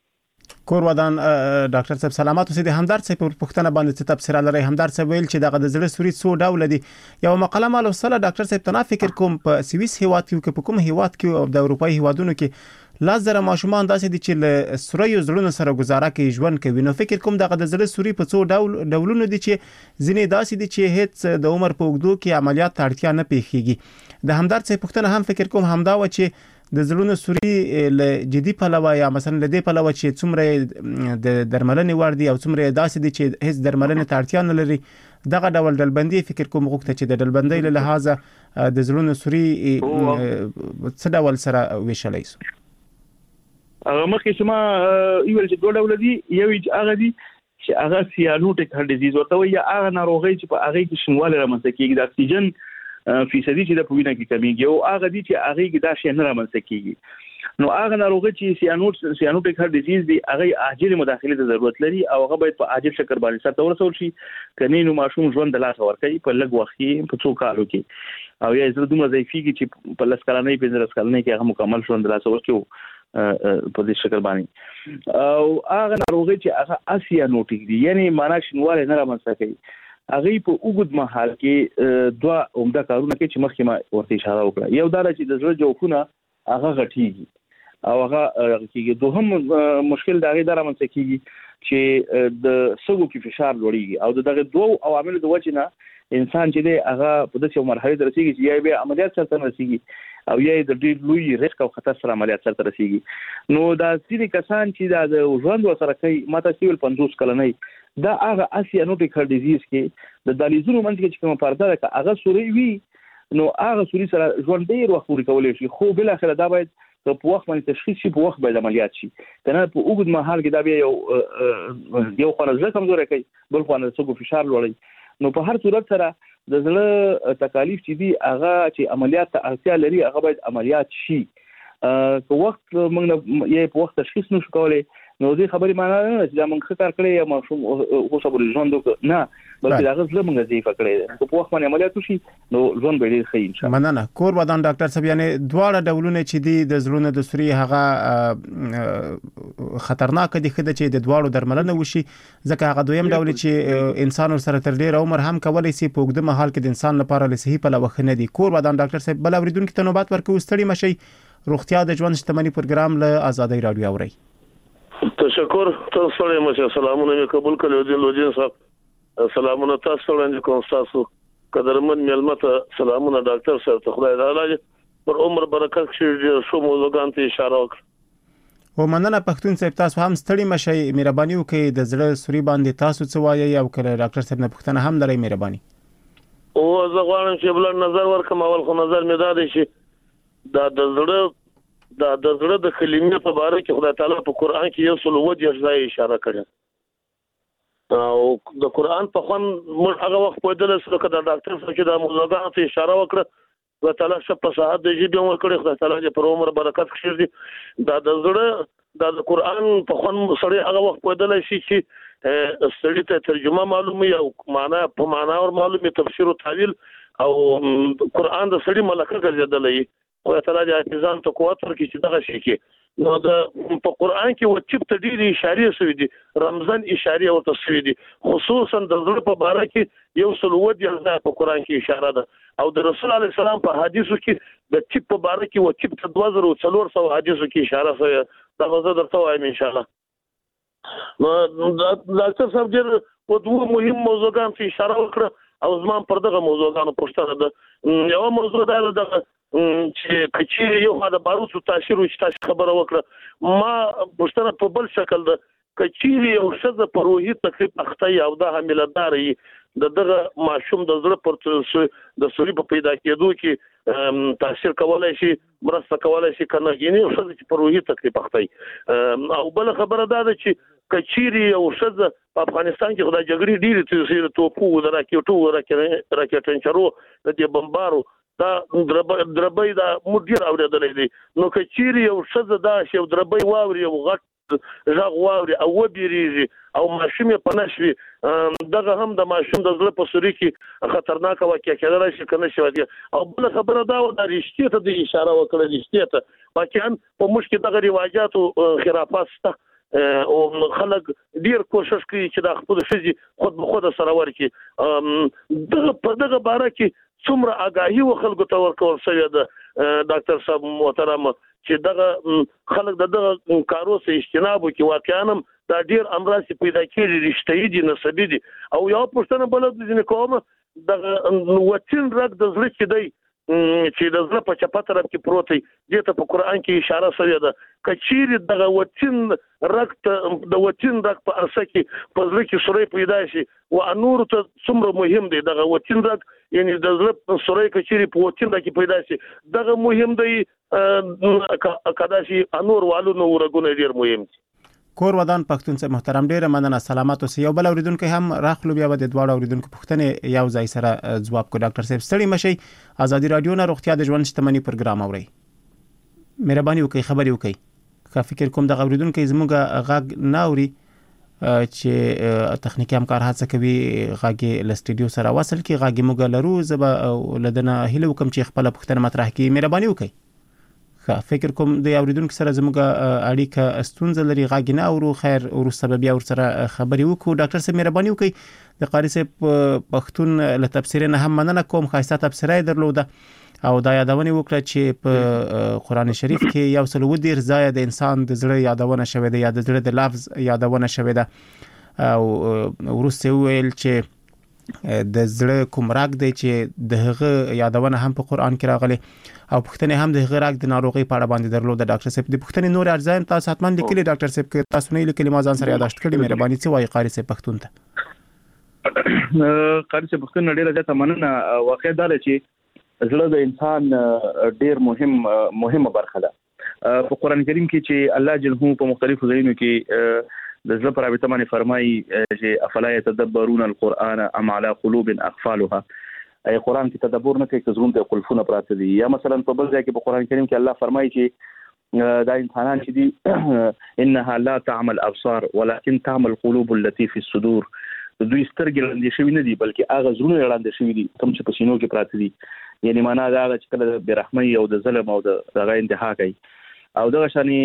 کور ودان ډاکټر صاحب سلامات اوسئ د همدارد صاحب په پوښتنه باندې تفسیر لري همدارد صاحب ویل چې دغه د زړه سوري څو ډول دي یو مقاله مال وسله ډاکټر صاحب تنا فکر کوم په سويس هیواد کې په کوم هیواد کې او د اروپאי هیوادونو کې لازره ماشومان داسې دي چې له سوري زړونو سره گزاره کوي ژوند کوي نو فکر کوم دغه د زړه سوري په څو ډولونو دي چې ځینې داسې دي چې هیڅ د عمر په اوږدو کې عملیات ته اړتیا نه پیښیږي د همدارد صاحب پوښتنه هم فکر کوم همدا و چې د زړونو سوري له جدي پلوه یا مثلا له دې پلوه چې څومره د درملنې ور دي او څومره داسې دي چې هیڅ درملنې ته اړتیا نه لري دغه ډول ډلبندي فکر کوم غوښته چې د ډلبندۍ له لحاظه د زړونو سوري څه ډول سره ویشلای شي مخکې چې ما یو چې دوه ډول دي یو هغه دي چې هغه سیانوټیک هارت ډیزیز ورته وي یا هغه ناروغي چې په هغه کې شنواله رامنځته کیږي د اکسیجن فیصدي چې د پوینه کې کمیږي او هغه دي چې هغه کې دا شی نه رامنځته کیږي نو هغه ناروغي چې سیانوټیک هارت ډیزیز دی هغه عاجل مداخله ته ضرورت لري او هغه باید په عاجل شکل باندې سره ورسول شي کني نو ماشوم ژوند د لاس ورکړي په لږ وخت کې په څو کالو کې او یا زړه دومره ضعیفيږي چې په لسکلانې 15 کلنې کې هغه مکمل ژوند د لاس ورکړي په دې شکل باندې او هغه ناروغي چې هغه اسیانوټیک دي یعنی معنا شنواله نه رامنځته کوي هغه په اوږد مهال کې دوه عمده کارونه کوي چې مخکې ما ورته اشاره وکړه یو دا چې د زړه جوفونه هغه غټيږي او هغه کېږي دوهم مشکل دا غي درامنځته کیږي چې د سږو کې فشار لوړیږي او دغه دوه عوامل د وجه نه انسان چې دی هغه په داسې مرحله ته رسیږي چې یا به عملیات سره رسیږي او یا د ډېر لوی ریسک او خطر سره عملیات سره رسیږي نو دا ځینې کسان چې د ژوند سره کوي ماته سیول 50 کلنۍ دا هغه اسیانوټیک هارت ډیزیز کې د دالیزونو منځ کې چې کومه پرده ده هغه سوري وي نو هغه سوري سره ژوند ډیر وخت پورې کولای شي خو بل اخر دا باید که په وخت باندې تشخیص شي په وخت باندې عملیات شي کنه په اوږد مهال کې دا بیا یو خو زړه کمزوري کوي بل خو نه څه فشار لوړي نو په هر صورت سره د زړه تکالیف چې دي هغه چې عملیات ته اړتیا لري هغه باید عملیات شي که وخت موږ یې په وخت تشخیص نشو کولای نو دې خبرې معنی نه چې دا موږ ښه کار کړی یا ماشوم خو صبر ژوند نه بلکې دا غوښتل موږ ضعیف کړی په وخت باندې عملیات وشي نو ژوند به ډیر ښه ان شاء الله. مننه. کور ودان ډاکټر صاحب یعنی دواړه ډولونه چې دي د زړونو د سوري هغه خطرناک دي خدای چې د دواړو درملنه وشي ځکه هغه دویم ډول چې انسان سره تر ډیر عمر هم کولای شي په وګړه محل کې د انسان لپاره له صحیح په لوخ نه دي. کور ودان ډاکټر صاحب بل اوریدونکو ته نوبت ورکوي ستړي مشي روغتیا د ژوند شتمنۍ پروګرام له آزادۍ رادیو اوري. تشکر تاسو له مشه سلامونه مې قبول کړو لوجین صاحب سلامونه تاسو وړاندې کوم تاسو قدرمن ملمته سلامونه ډاکټر صاحب ته خدای تعالی پر عمر برکت کړي شو موضوعات ته اشاره وکړه. او مننه پښتون صاحب تاسو هم ستړي مشي مهرباني وکړئ د زړه سوري باندې تاسو څه وایي او کله ډاکټر صاحب نه پوښتنه هم لري مهرباني. او زه غواړم چې بل نظر ورکم اول خو نظر مې دا دی چې دا د زړه د کلمې په اړه کې خدای تعالی په قران کې یو څل وجه ځای اشاره کړه او د قران په خوان موږ هغه وخت په دله سره کړه ډاکټر صاحب چې د موضوعات ته اشاره وکړه خدای تعالی شپه ساعت د جیب عمر کړی خدای تعالی دې پر عمر برکت کړي دا د زړه د قران په خوان سره هغه وخت په دله شي چې سړی ته ترجمه معلومه او معنا په معنا او معلومه تفسیر او تعویل او قران د سړی ملکه ګرځیدلې خدای تعالی دې حافظان ته قوت ورکړي چې دغه شي کې نو د په قران کې وچب ته ډېری اشاره شوې دي رمضان اشاره او تصویر دي خصوصا د زړه په اړه کې یو سلوت یا په قران کې اشاره ده او د رسول الله سلام په حدیثو کې د چپ په اړه کې وچب ته 2400 حدیثو کې اشاره شوی دا غوښتل درته وایم ان شاء الله. نو ډاکټر صاحب ډېر په دوه مهم موضوعات ته اشاره وکړه او زما پر دغه موضوعاتو پوښتنه ده. یو موضوع دا چې کچې یو د باروتو تاثیر او تاسو خبره وکړه ما پوښتنه په بل شکل ده کچې یو شذ په روحي تکلیف اخته او د حاملداري دغه ماشوم د زړه پر د سوري په پیدا کېدو کې تاثیر کولای شي مرسته کولای شي کنه یعنی یو شذ په روحي تکلیف اخته او بل خبره ده چې کچيري او شذ په افغانستان کې خدای جګړې ډېری تیر توپو د راکټنچرو د دې بمبارو دا دربای دا مدیر اوریدلې دي نو کچيري او شذ دا شی دربای واوري او غټ ژغ واوري او وبېریږي او ماشوم په نشوي دغه هم د ماشوم د زړه په سوري کې خطرناک واقع کېدای شي کنه شو دي او بل خبره دا و د رښتیا ته د اشاره وکړه رښتیا ته واقعا په مشکل دغه رواجات او خرافات شته او خلک ډیر کوشش کوي چې د خپل شذي خود به خود سره ورکي دغه په دغه باره کې څومره آگاهي و خلکو ته ورکول شوی ده ډاکټر صاحب محترم چې دغه خلک دغه کارو څخه اجتناب وکړي واقعا دا ډیر امراض پیدا کېږي رښتینی دي نسبی دي او یو پښتنه بلد دي کوم دغه وچین رګ د زړه کې دی چې د زړه په چپه طرف کې پروت دی دته په قران کې اشاره شوی ده کچيري دغه وچین رګ د وچین رګ په ارسه کې په زړه کې سوري پیدا شي او انور ته څومره مهم دی دغه وچین رګ یعنی د زړه سوري کچيري په وچین رګ کې پیدا شي دغه مهم دی کدا شي انور والو نو ورګونه ډیر مهم دي. کور ودان پښتون صاحب محترم ډیره مننه سلامات اوسئ یو بل اوریدونکو هم راخلو بیا د دواړو اوریدونکو پوښتنه یو ځای سره جواب کو ډاکټر صاحب ستړي مشي آزادي رادیو نه روغتیا د ژوند شتمنۍ پروګرام اوري مهرباني وکړئ خبري وکړئ که فکر کوم د اوریدونکو زموږه غږ نه اوري چې تخنیکی همکار هڅه کوي غږ له سټډیو سره وصل کی غږ موږ لرو زبا لدنه هله کوم چې خپل پوښتنه مطرح کی مهرباني وکړئ فکر کوم د اوریدونکو سره زموږه اړیکه ستونزه لري غږ نه اورو خیر ورو سبب یا ور سره خبري وکړو ډاکټر صاحب مهرباني وکړئ د قاری صاحب پښتون له تفسیر نه هم مننه کوم خاصه تفسیرای درلوده او دا یادونه وکړه چې په قران شریف کې یو څل ودیر ځای د انسان د زړه یادونه شوی دی یا د زړه د لفظ یادونه شوی ده او ورسته ویل چې د زړه کوم راګ دی چې دغه یادونه هم په قران کې راغلي او پښتنه هم دغه راګ د ناروغي په اړه باندې درلوده ډاکټر صاحب د پښتنه نور ارزایم تاسو حتمان لیکلي ډاکټر صاحب کې تاسو نه لیکلي ما ځان سره یاداشت کړی مهرباني څه وایي قاری صاحب پښتون ته قاری صاحب پښتون ډیره ځکه مننه واقع دا چې زړه د انسان ډیر مهمه برخه ده په قران کریم کې چې الله جل په مختلفو ځایونو کې د ځل پر رابطه باندې فرمایي چې افلا يتدبرون القرآن ام على قلوب اقفالها ای قران کې تدبر نه کوي کزون ته قلفونه پراته دي. یا مثلا په بل ځای کې په قران کریم کې الله فرمایي چې دا انسانان چې دي انها لا تعمل ابصار ولكن تعمل قلوب التي في الصدور. دوی سترګې لاندې شوی نه دي بلکې هغه زړونه لاندې شوی دي کوم چې په سینو کې پراته دي. یعنی معنا دا چې کله د برحمي او د ظلم او د هغه انتها کوي او دغه شانی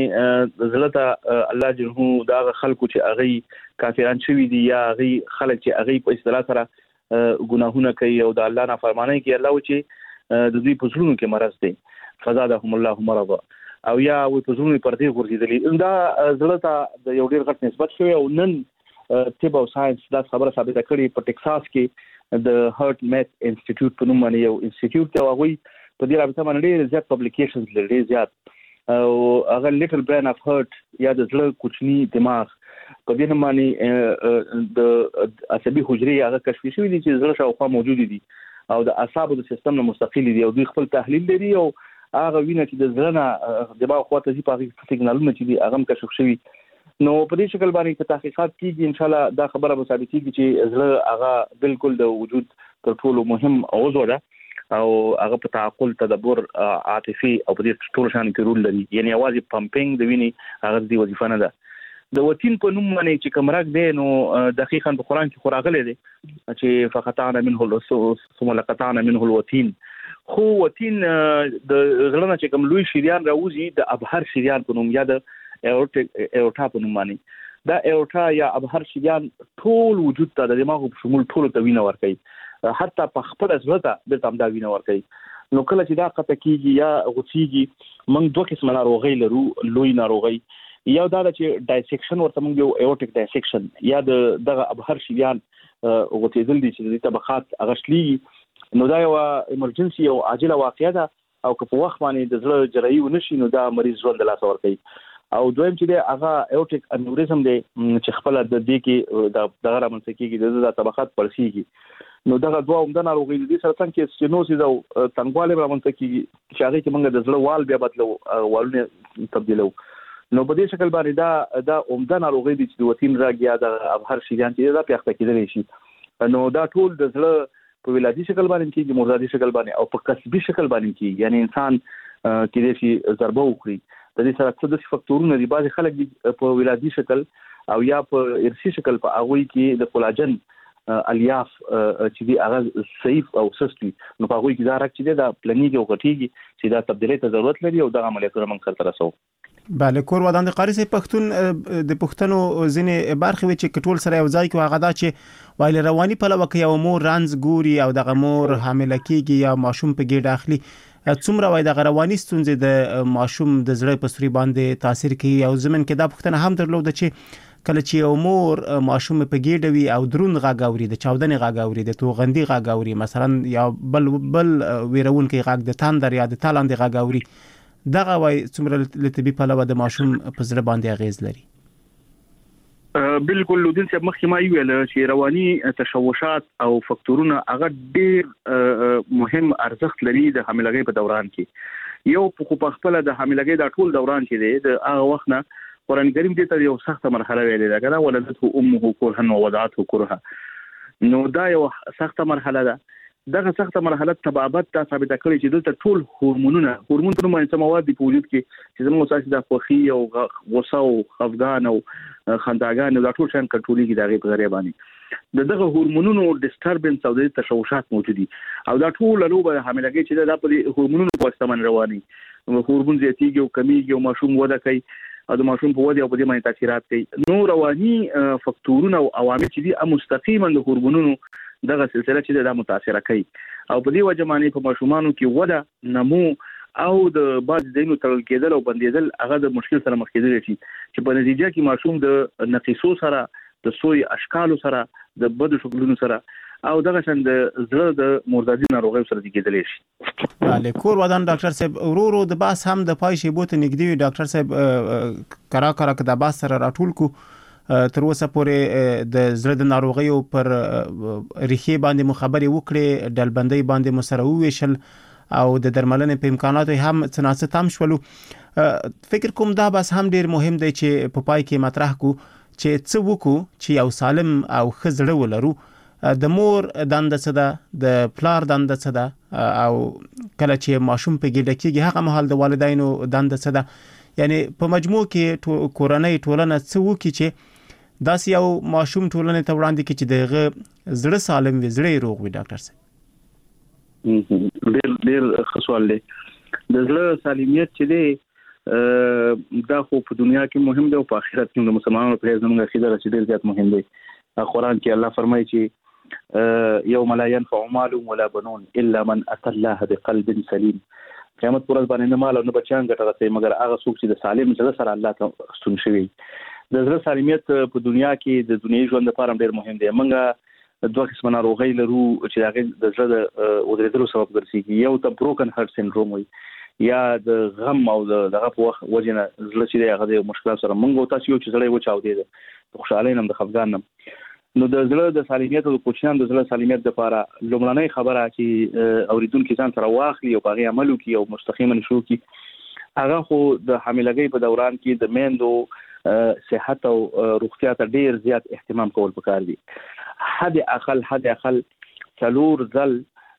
زړه الله جل دا خلکو چې هغه کافران شوی دي یا هغه خلک چې هغه په اصطلاح سره ګناهونه کوي او د الله نافرمانی کوي الله چې د دوی په زړونو کې مرض دي فزادهم الله مرضا او یا وي په زړونو پرته ورزيدلې دا زړه ته د یو ډیر غټ نسبت شوی او نن طب او ساينس دا خبره ثابته کړې په ټکساس کې د هارت میت انسټیټیوټ په نوم باندې یو انسټیټیوټ ته وایي په دې رابطه باندې ډېر زیات پبلیکیشنز لري زیات او هغه لیټل برین اف هارت یا د زړه کوچنی دماغ په دې نوم باندې د عصبي حجرې هغه کشف شوی دي چې زړه شاوخوا موجود دي او د اعصابو د سیستم نه مستقل دي او دوی خپل تحلیل لري او هغه وینه چې د زړه نه دماغ خواته چې په سیګنالونه چې دي هغه کشف شوی. نو په دې شکل باندې چې تحقیقات کیږي ان شاء الله دا خبره به ثابتېږي چې زړه هغه بالکل د وجود تر ټولو مهم عضو ده او هغه په تعقل تدبر عاطفي او په دې ټول شان کې رول لري. یعنی اواز پمپینګ د وینې هغه دی وظیفه نه ده. د وتین په نوم باندې چې کومرګ دی نو دقیقاً په قران کې خوراغله دي چې فقطعنا منه الاسوس ثم لقطعنا منه الوتين. خو وتین د زړه چې کوم لوی شریان راوځي د ابهر شریان په نوم یا د اورټا په نوم باندې دا اورټا یا ابهر شریان ټول وجود ته د دماغ په شمول ټول ته وینه ورکوي حتی په خپل ځړه ته د تام دا وینه ورکوي. نو کله چې دا قطع کیږي یا غوڅیږي موږ دوه قسم ناروغي لرو. لوی ناروغي یو دا چې ډایسیکشن ورته موږ یو ایورټیک ډایسیکشن یا دغه ابهر شریان غوڅیدل دي چې د طبقات اغشلی نو دا یو ایمرجنسي او عاجله واقعه ده او که په وخت باندې د زړه جراحي ونشي نو دا مریض ژوند له لاسه ورکوي. او دویم چې هغه ایورټیک انوریزم دی چې خپل د دې کې د غره منسکیږي د طبقات پړسیږي نو دغه دوه عمده ناروغي دي سره څنګه چې سټینوسیس او تنګواله به منسکیږي چې هغه چې موږ د زړه وال بیا بدلو والونه تبدیلو. نو په دې شکل باندې دا عمده ناروغي دي چې د وتین راګ یا د ابهر شریان چې دا پیښه کېدلی شي. نو دا ټول د زړه په ولادي شکل باندې کېږي مردادي شکل باندې او په کسبي شکل باندې کېږي. یعنی انسان کې د شي ضربه وکړي د دې سره څه د فاکتورونو دی بعض خلک په ولادي شکل او یا په ارثي شکل په هغه کې د کولاجن الیاف چې دی هغه صحیح او سستي نو په هغه کې دا راک چې دا پلانیږي او غټیږي چې دا تبدیلي ته ضرورت لري او د عملیاتو موږ سره ترسو. بله کور ودان د قاری سي پښتون د پښتنو ځینې برخې چې کټول سره یو ځای کې هغه دا چې وایي رواني په لوکه یو مور رانز ګوري او د مور حامله کیږي یا ماشوم په ګډه اخلي څومره وای د رواني ستونزې د ماشوم د زړه په سوري باندې تاثیر کوي او زمين کې دا پښتنه هم درلود چې کله چې یو مور ماشوم په ګډه وي او درون غاګاوري د چاودنې غاګاوري د توغندي غاګاوري مثلا یا بل ویرون کې غاګ د تاندر یا د تالاند غاګاوري دغه وای څومره لتبي په لور د ماشوم په زړه باندې اغیز لري. بالکل لودین چې مخکې ما ویل چې رواني تشوشات او فاکتورونه هغه ډېر مهم ارزښت لري د حاملګۍ په دوران کې. یو په خپل د حاملګۍ د ټول دوران کې دی د هغه وخت نه قرآن کریم دې ته یو سخت مرحله ویلې ده کنه ولدته امه كرها ووضعته كرها. نو دا یو سخت مرحله ده. دغه سخت مرحله تبابت ته ثابت کړی چې دلته ټول هورمون په باندې مواد په وجود کې چې زموږ اساس د خوخي او غوسه او خفګان او خنداګان دا ټول شان کنټرولېږي دغه په ذریعہ باندې دغه هورمونونو ډیسټربنس او د تشوشات موجود دي او دا ټول له لوبه حاملګۍ چې د هورمونونو په واسطه باندې رواني هورمون زیاتیږي او کمیږي او ماشوم وده کوي او د ماشوم په وده او په دې باندې تاثیرات کوي. نو رواني فاکتورونه او عوامل چې دي مستقیما د هورمونونو دغه سلسله چې د متاثر کوي او په دې وجه باندې په ماشومانو کې وده نمو او د بعض دینو تړل کېدل او بندیدل هغه د مشکل سره مخ کېدل شي چې په نتیجه کې ماشوم د نقیصو سره د سوی اشکالو سره د بد شکلونو سره او دغه څنګه د زړه د مردادي ناروغي سره کېدل شي. بله کور ودان ډاکټر صاحب ورو د باس هم د پای شی بوت نګدي ډاکټر صاحب کرا د باس سره راټول کو تر اوسه پورې د زړه د ناروغیو پر ریښې باندې مخابري وکړي ډلبندۍ باندې مسره وویشل او د درملنې په امکاناتو هم څنګه تام شولو. فکر کوم دا بس هم ډیر مهم دی چې په پای کې مطرح کو چې څه وکړو چې یو سالم او خزړه ولرو. د مور دنده څه ده، د پلار دنده څه ده، او کله چې ماشوم په ګډه کېږي هغه مهال د والدینو دنده څه ده. یعنی په مجموع کې کورنۍ ټولنه څه وکړي چې داس یو ماشوم ټولنه ته وړاندې کړي چې دغه زړه سالم وي، زړه روغ وي. ډاکټر صاحب ډېر ښه سوال دی. د زړه سالمیت چې دی دا خو په دنیا کې مهم دی او په آخرت کې د مسلمانانو په زموږ عقیده چې ډېر زیات مهم دی. قرآن کې الله فرمایي چې یوم لا ينفع مال ولا بنون الا من اتى الله بقلب سلیم. قیامت پر ورځ باندې نه مال او نه بچیان ګټه رسي مګر هغه څوک چې د سالم زړه سره الله ته ستون شوی. د زړه سالمیت په دنیا کې د دنیوي ژوند لپاره ډېر مهم دی. موږ دوه قسمه ناروغۍ لرو چې هغه د زړه د ودرېدلو سبب ګرځي. یو ته بروکن هارت سندروم وي، یا د غم او دغه په وخت وجنه زړه چې هغه د مشکلات سره موږ تاسو یو چې زړه وچاو دی د خوشحالۍ نم د خفګان نم. نو د زړه د سالمیت او د کوچنیانو د زړه سالمیت لپاره لومړنۍ خبره چې اوریدونکو ځان سره واخلي او په هغه عمل وکړي او مستقیما شروع کړي هغه خو د حاملګۍ په دوران کې د میندو صحت او روغتیا ته ډیر زیات اهتمام کول پکار دي. حد اقل 4 ځل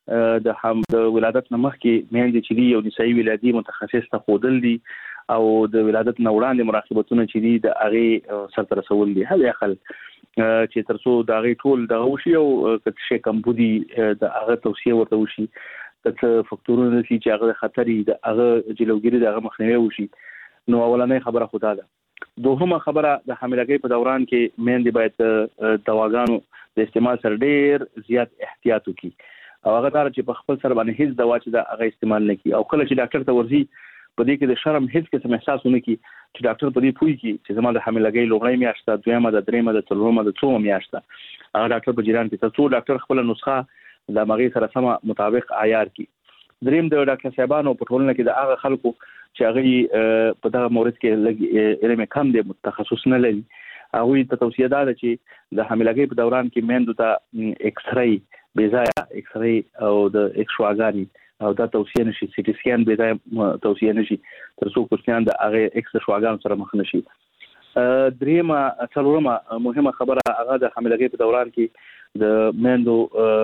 د ولادت نه مخکې میندې چې دی یو نسایي ولادي متخصص ته خودل دي او د ولادت نه وړاندې مراقبتونه چې دي د هغه سره رسول دي. حد اقل چې ترڅو د هغه ټول د وشي او چې کم بودی د هغه توصیه ورته وشي چې فکتورونه چې هغه خطرې د هغه جلوګیری د هغه مخنیوي وشي. نو اولنۍ خبره خدا ده. دوهمه خبره د حاملګۍ په دوران کې میندې باید دواګانو د استعمال سره ډیر زیات احتیاط وکړي او هغه تر چې په خپل سره باندې هیڅ دوا چې د هغه استعمال نه کړي او کله چې ډاکټر ته ورځي په دې کې د شرم هیڅ قسم احساس ونه کړي چې ډاکټر په دې پوي کې چې زما د حاملګۍ لومړی میاشت، دویمه، د دریمه، د څلورمه، د څومه میاشت هغه ډاکټر په جریان کې تاسو ډاکټر خپل نسخه د مغي سره سم مطابق عیار کړي. دریم د ډاکټر صاحبانو په ټولنه کې د هغه خلکو چې هغه په دغه مورد کې لږ علم کم دي، متخصص نه لري، هغه ته توصیه ده چې د حاملګۍ په دوران کې میندو ته ایکس رای بيځای ایکس رای او د ایکسواګانی او دا توصیه نشي، سی ټي سکین بيځای توصیه نشي تر څو کوچنیان د هغه ایکس شواګان سره مخ نشي. دریمه څلورمه مهمه خبره هغه د حاملګۍ په دوران کې د میندو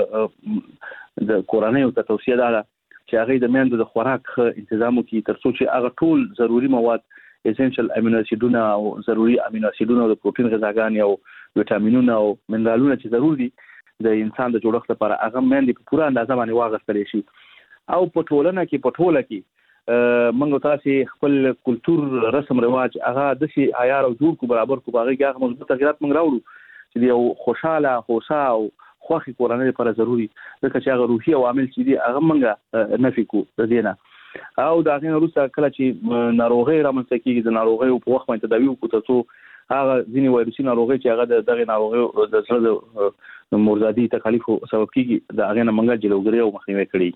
د کورنۍ ته توصیه ده چې هغه د میندو د خوراک تنظیم وکړي تر څو چې هغه ټول ضروري مواد اسنشل امینو اسیدونه او ضروري امینو اسیدونه او د پروتین غذاګانې او وټامینونه او منرالونه چې ضروري دي د انسان د جوړښت لپاره هغه میندې په پوره اندازه باندې واغستل شي. او په ټولنه کې موږ تاسو خپل کلچر رسم رواج هغه د شي عیار او جوړ کو برابر کو باغې هغه مضبوط تغیرات موږ راوړو چې یو خوشاله خوشا او خوخي کورنۍ لپاره ضروری ځکه چې هغه روحي عوامل چې دي هغه موږ نفي کو د دینه او دا غن روسه کله چې ناروغي رامنځته کیږي د ناروغي په وخت باندې تداوی وکړو ته هغه ځینې وایروسي ناروغي چې هغه دغه ناروغي د زړه د مرزادي تکالیف سبب کیږي د هغه نه موږ جلوګری او مخنیوي کړی.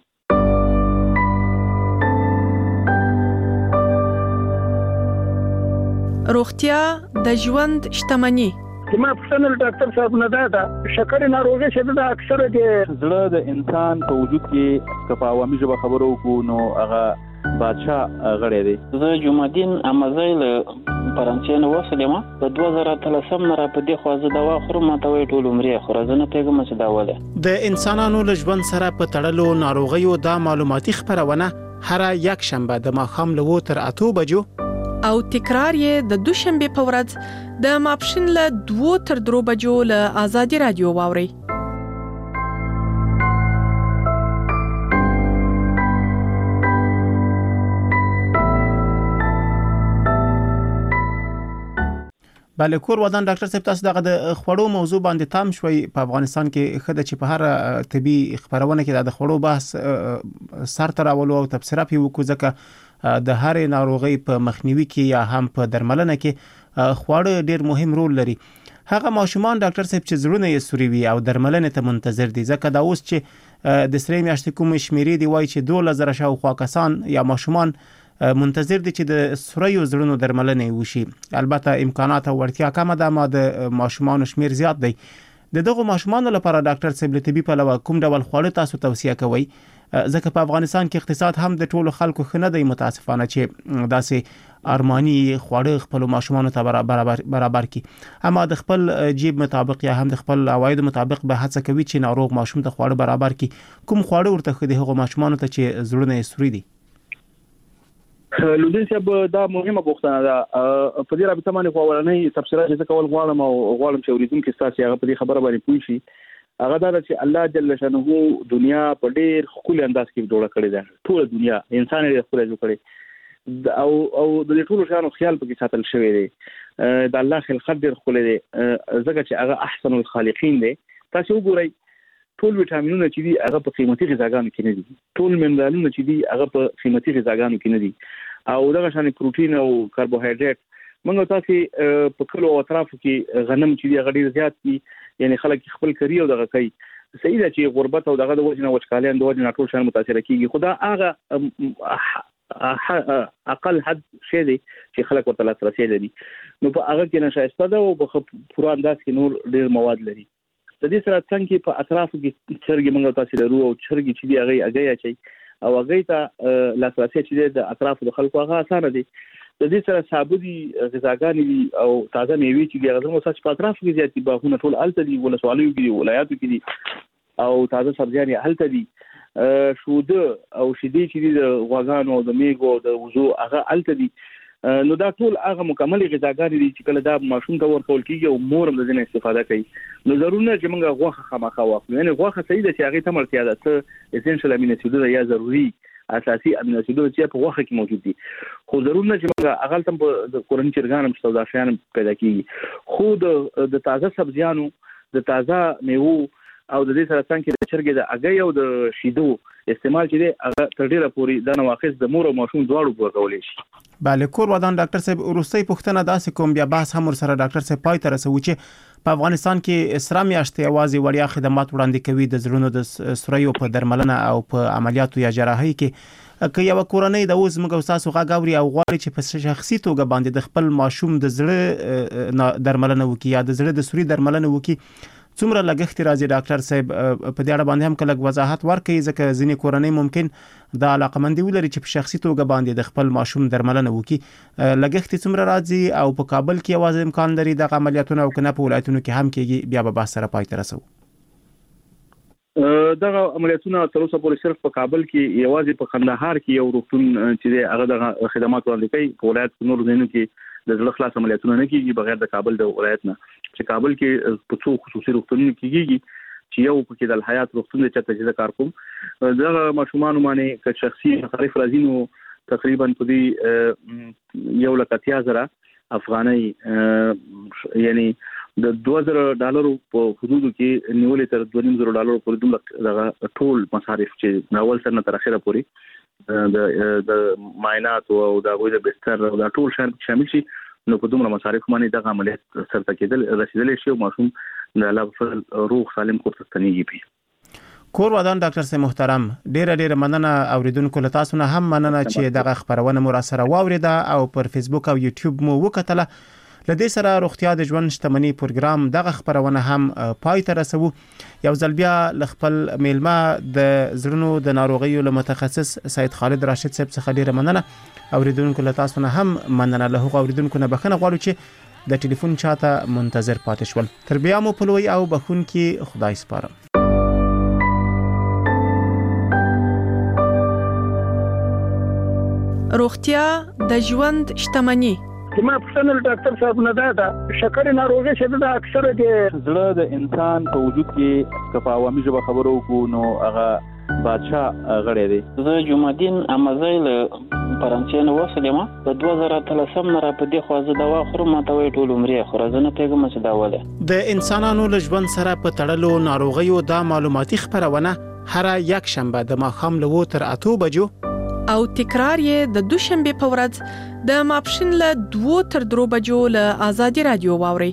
روغتیا د ژوند شتمنی. ما پښتنل ډاکټر صاحب نه دا شکر ناروغي شه دا اکثره د زړه د انسان په وجود کې کفاوامي ژبه خبرو کو نو هغه بادشاہ غړی دی. زه جمعدین امازیل فرانسې نو وسلم په 2013 نه را په دې خوازه دوا خورم ته وی ټول عمرې خورزنه پیغام څه دا وله. د انسانانو له ژوند سره په تړلو ناروغیو د معلوماتي خبرونه هر یک شنبه د ماښام له 8 بجو او تکرار یې د دوشنبه په ورځ د ماپښین له 2 تر 3 بجو له آزادي رادیو واوري. بله کور ودان ډاکټر صاحب تاسو دغه د خوړو موضوع باندې تام شوي. په افغانستان کې خدای چې په هر طبي خبرونه کې د خوړو بحث سر تر اولو او تفسیر په وکړو ځکه د هر ناروغي په مخنیوي کې یا هم په درملنه کې خواړه ډیر مهم رول لري. هغه ماشومان ډاکټر صاحب چې زړونه یې سوري وي او درملنه ته منتظر دي ځکه دا اوس چې د سری میاشتې کوم شمیرې دی وای چې 2000 شاوخوا کسان یا ماشومان منتظر دي چې د سوریو زړونو درملنه وشي. البته امکانات او ورتیا کم ده ما د ماشومان شمیر زیات دی. د دغه ماشومان لپاره ډاکټر صاحب له طبي په لوا کوم ډول خواړه تاسو توصیه کوي ځکه په افغانستان کې اقتصاد هم د ټولو خلکو خنه دی متاسفانه چې داسې ارمانی خواړه خپل ماشومان ته برابر کی اما د خپل جیب مطابق یا هم د خپل عواید مطابق به هڅه کوي چې ناروغ ماشوم ته خواړه برابر کی کوم خواړه ورته خدي هغه ماشومان ته چې زړونه یې سوري دي لودین صاحب دا مهمه پوښتنه ده په دې رابطه باندې اولنۍ تفسیرات چې کول غواړم چې اوریدونکو تاسو هغه په دې خبره باندې پوه شي هغه دا چې الله جل شانه دنیا په ډېر خپل انداز کې جوړه کړې ده ټول دنیا انسان یې خپل جوړ کړي او د ټولو شانو خیال پکې ساتل شوی دی د الله خلقت ډېر خپل دی ځکه چې هغه احسن الخالقین دی تاسو وګورئ ټول وټامینونه چې دي هغه په قیمتي غذاګانو کې نه دي ټول منرالونه چې دي هغه په قیمتي غذاګانو کې نه دي او دغه شان پروتین او کاربوهایډریټ موږ تاسو په کلو او اطرافو کې غنم چې دي هغه ډیر زیات دي یعنی خلک خپل کری او دغه کوي صحیح ده چې غربت او دغه د وجنه وچکالیان د وجنه ټول شان متاثر کیږي خدا هغه اقل حد شی دی چې خلک ورته لاسرسي لري نو په هغه کې نشایسته ده او په پوره انداز کې نور ډیر مواد لري د دې سره څنګه په اطرافو کې چرګي موږ تاسو لرو او چرګي چې دی هغه اچي او هغه ته لاسرسي چې د اطرافو د خلکو هغه اسانه دي د دې سره ثابتي غذاګانې دي او تازه میوه چې دی هغه مو سچ په اطرافو کې زیات دي باغونه ټول الته دي ولا سوالو کې دي ولایاتو کې دي او تازه سبزیان الته دي شوده او شیدې چې دي د غواګانو او د میګو او د وزو هغه الته دي نو دا ټول هغه مکمل غذاګانې دي چې کله دا ماشوم ته ورکول کیږي او مور هم د دې استفاده کوي نو ضروري نه چې موږ غوښه خامخا واخلو یعنی غوښه صحیح ده چې هغه ته مرتیا ده ته اسنشل امینو اسیدونه یا ضروري اساسي امینو اسیدونه چې په غوښه کې موجود دي خو ضروري نه چې موږ هغه تم په کورن چرګانم سوداشیان پیدا کیږي خو د تازه سبزیانو د تازه میوه او د دې سره څنګه د چرګې د اگې او د شیدو استعمال چې دی هغه تر ډیره پوري د نواقص د مور او ماشوم دواړو ورکولې شي بله کور ودان ډاکټر صاحب وروستي پوښتنه داسې کوم بیا بحث هم سره ډاکټر صاحب پای ته رسوي چې په افغانستان کې اسرا میاشتې اوازې وړیا خدمات وړاندې کوي د زړونو د سوریو په درملنه او په عملیاتو یا جراحي کې که یو کورنۍ د اوس موږ تاسو غاوري او غواړي چې په شخصي توګه باندې د خپل ماشوم د زړه درملنه وکړي یا د زړه د سوري درملنه وکړي څومره لګښت راځي ډاکټر صاحب په دې اړه باندې هم کله وضاحت ورکړي ځکه ځینې کورنۍ ممکن د علاقمندي ولري چې په شخصي توګه باندې د خپل ماشوم درملنه وکړي لګښت څومره راځي او په کابل کې یوازې امکان لري د عملیاتونو او کنه په ولایتونو کې هم کېږي بیا به بحث سره پای ته رسو دغه عملیاتونه تر اوسه پورې صرف په کابل کې یوازې په قندهار کې یو روغتون چې هغه د خدمات وړاندې کوي په ولایت نور ځینو کې د زړه خلاص عملیاتونه نه کیږي بغیر د کابل د ولایت نه چې کابل کې په څو خصوصي روغتونونو کېږي چې یو پکې د الحیات روغتون د چته چې کار کوم دغه ماشومان باندې که شخصي مصارف راځي نو تقریبا په دې 1,00,000 افغانۍ یعنی د $2,000 په حدودو کې نیولې تر $2,500 پورې دومره ټول مصارف چې ناول سره تر اخره پورې د معاینات او د غوړي بستر او د ټول شامل شي نو په دومره مصارف باندې د عملیات سره رسیدلې شي او ماشوم د الله په روغ سالم کور ته ستنیږي کور ودان ډاکټر صاحب محترم ډیره مننه اوریدونکو له تاسو نه هم مننه چې دغه خبرونه مو را سره واوریده او پر فیسبوک او یوټیوب مو وکټله لدې سره روغتیا د ژوند شتمنۍ پروګرام دغه خبرونه هم پای ته رسو یو ځل بیا لخپل میلمه د زړونو د ناروغیو له متخصص سید خالد راشد صاحب څخه ډیره مننه اوریدونکو له تاسو نه هم مننه له هغو اوریدونکو نه بخښنه غواړو چې د ټلیفون چاته منتظر پاتې شول تر بیا مو په لوی او بخون کې خدای سپارم روغتیا د ژوند شتمنۍ ما پښتنه ډاکټر صاحب نه دا شکر ناروغي چې دا اکثره د زړه د انسان په وجود کې کفاوامي ژبه خبرو کو نو هغه بادشاہ غړی دی زه جمعدین امازیل فرانسې نو وسلم په 2013 نه را په دې خوازه دوا خورم ماته وی ټول عمرې خو راځنه پیغام چې دا وله د انسانانو له ژوند سره په تړلو ناروغیو د معلوماتي خبرونه هر یک شنبه د ماښام له 8 تر 8 بجو او تکرار یې د دوشنبه په ورځ د ماپښین له 2 تر 3 بجو له آزادي رادیو واوري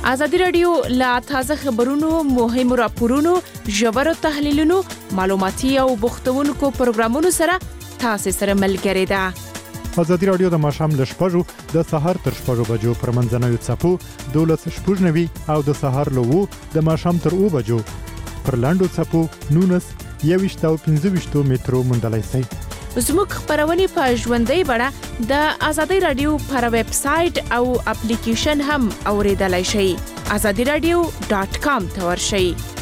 ازادي رادیو لا تازه خبرونو، مهمو راپورونو، ژورو تحلیلونو، معلوماتي او بوختونکو پروګرامونو سره تاسو سره ملګری ده. ازادي رادیو د ماښام له 6 د سهار تر 6 بجو پر منځنوي څپو 12:90 او د سهار له 2 د ماښام تر 2 بجو پر لاندو څپو 19 او 15 مترو مندلای سي. زموږ خبرونه په ژوندۍ بڼه د ازادي رادیو پر ویب سټ او اپلیکیشن هم اوریدلای شئ. azadiradio.com ته ورشئ.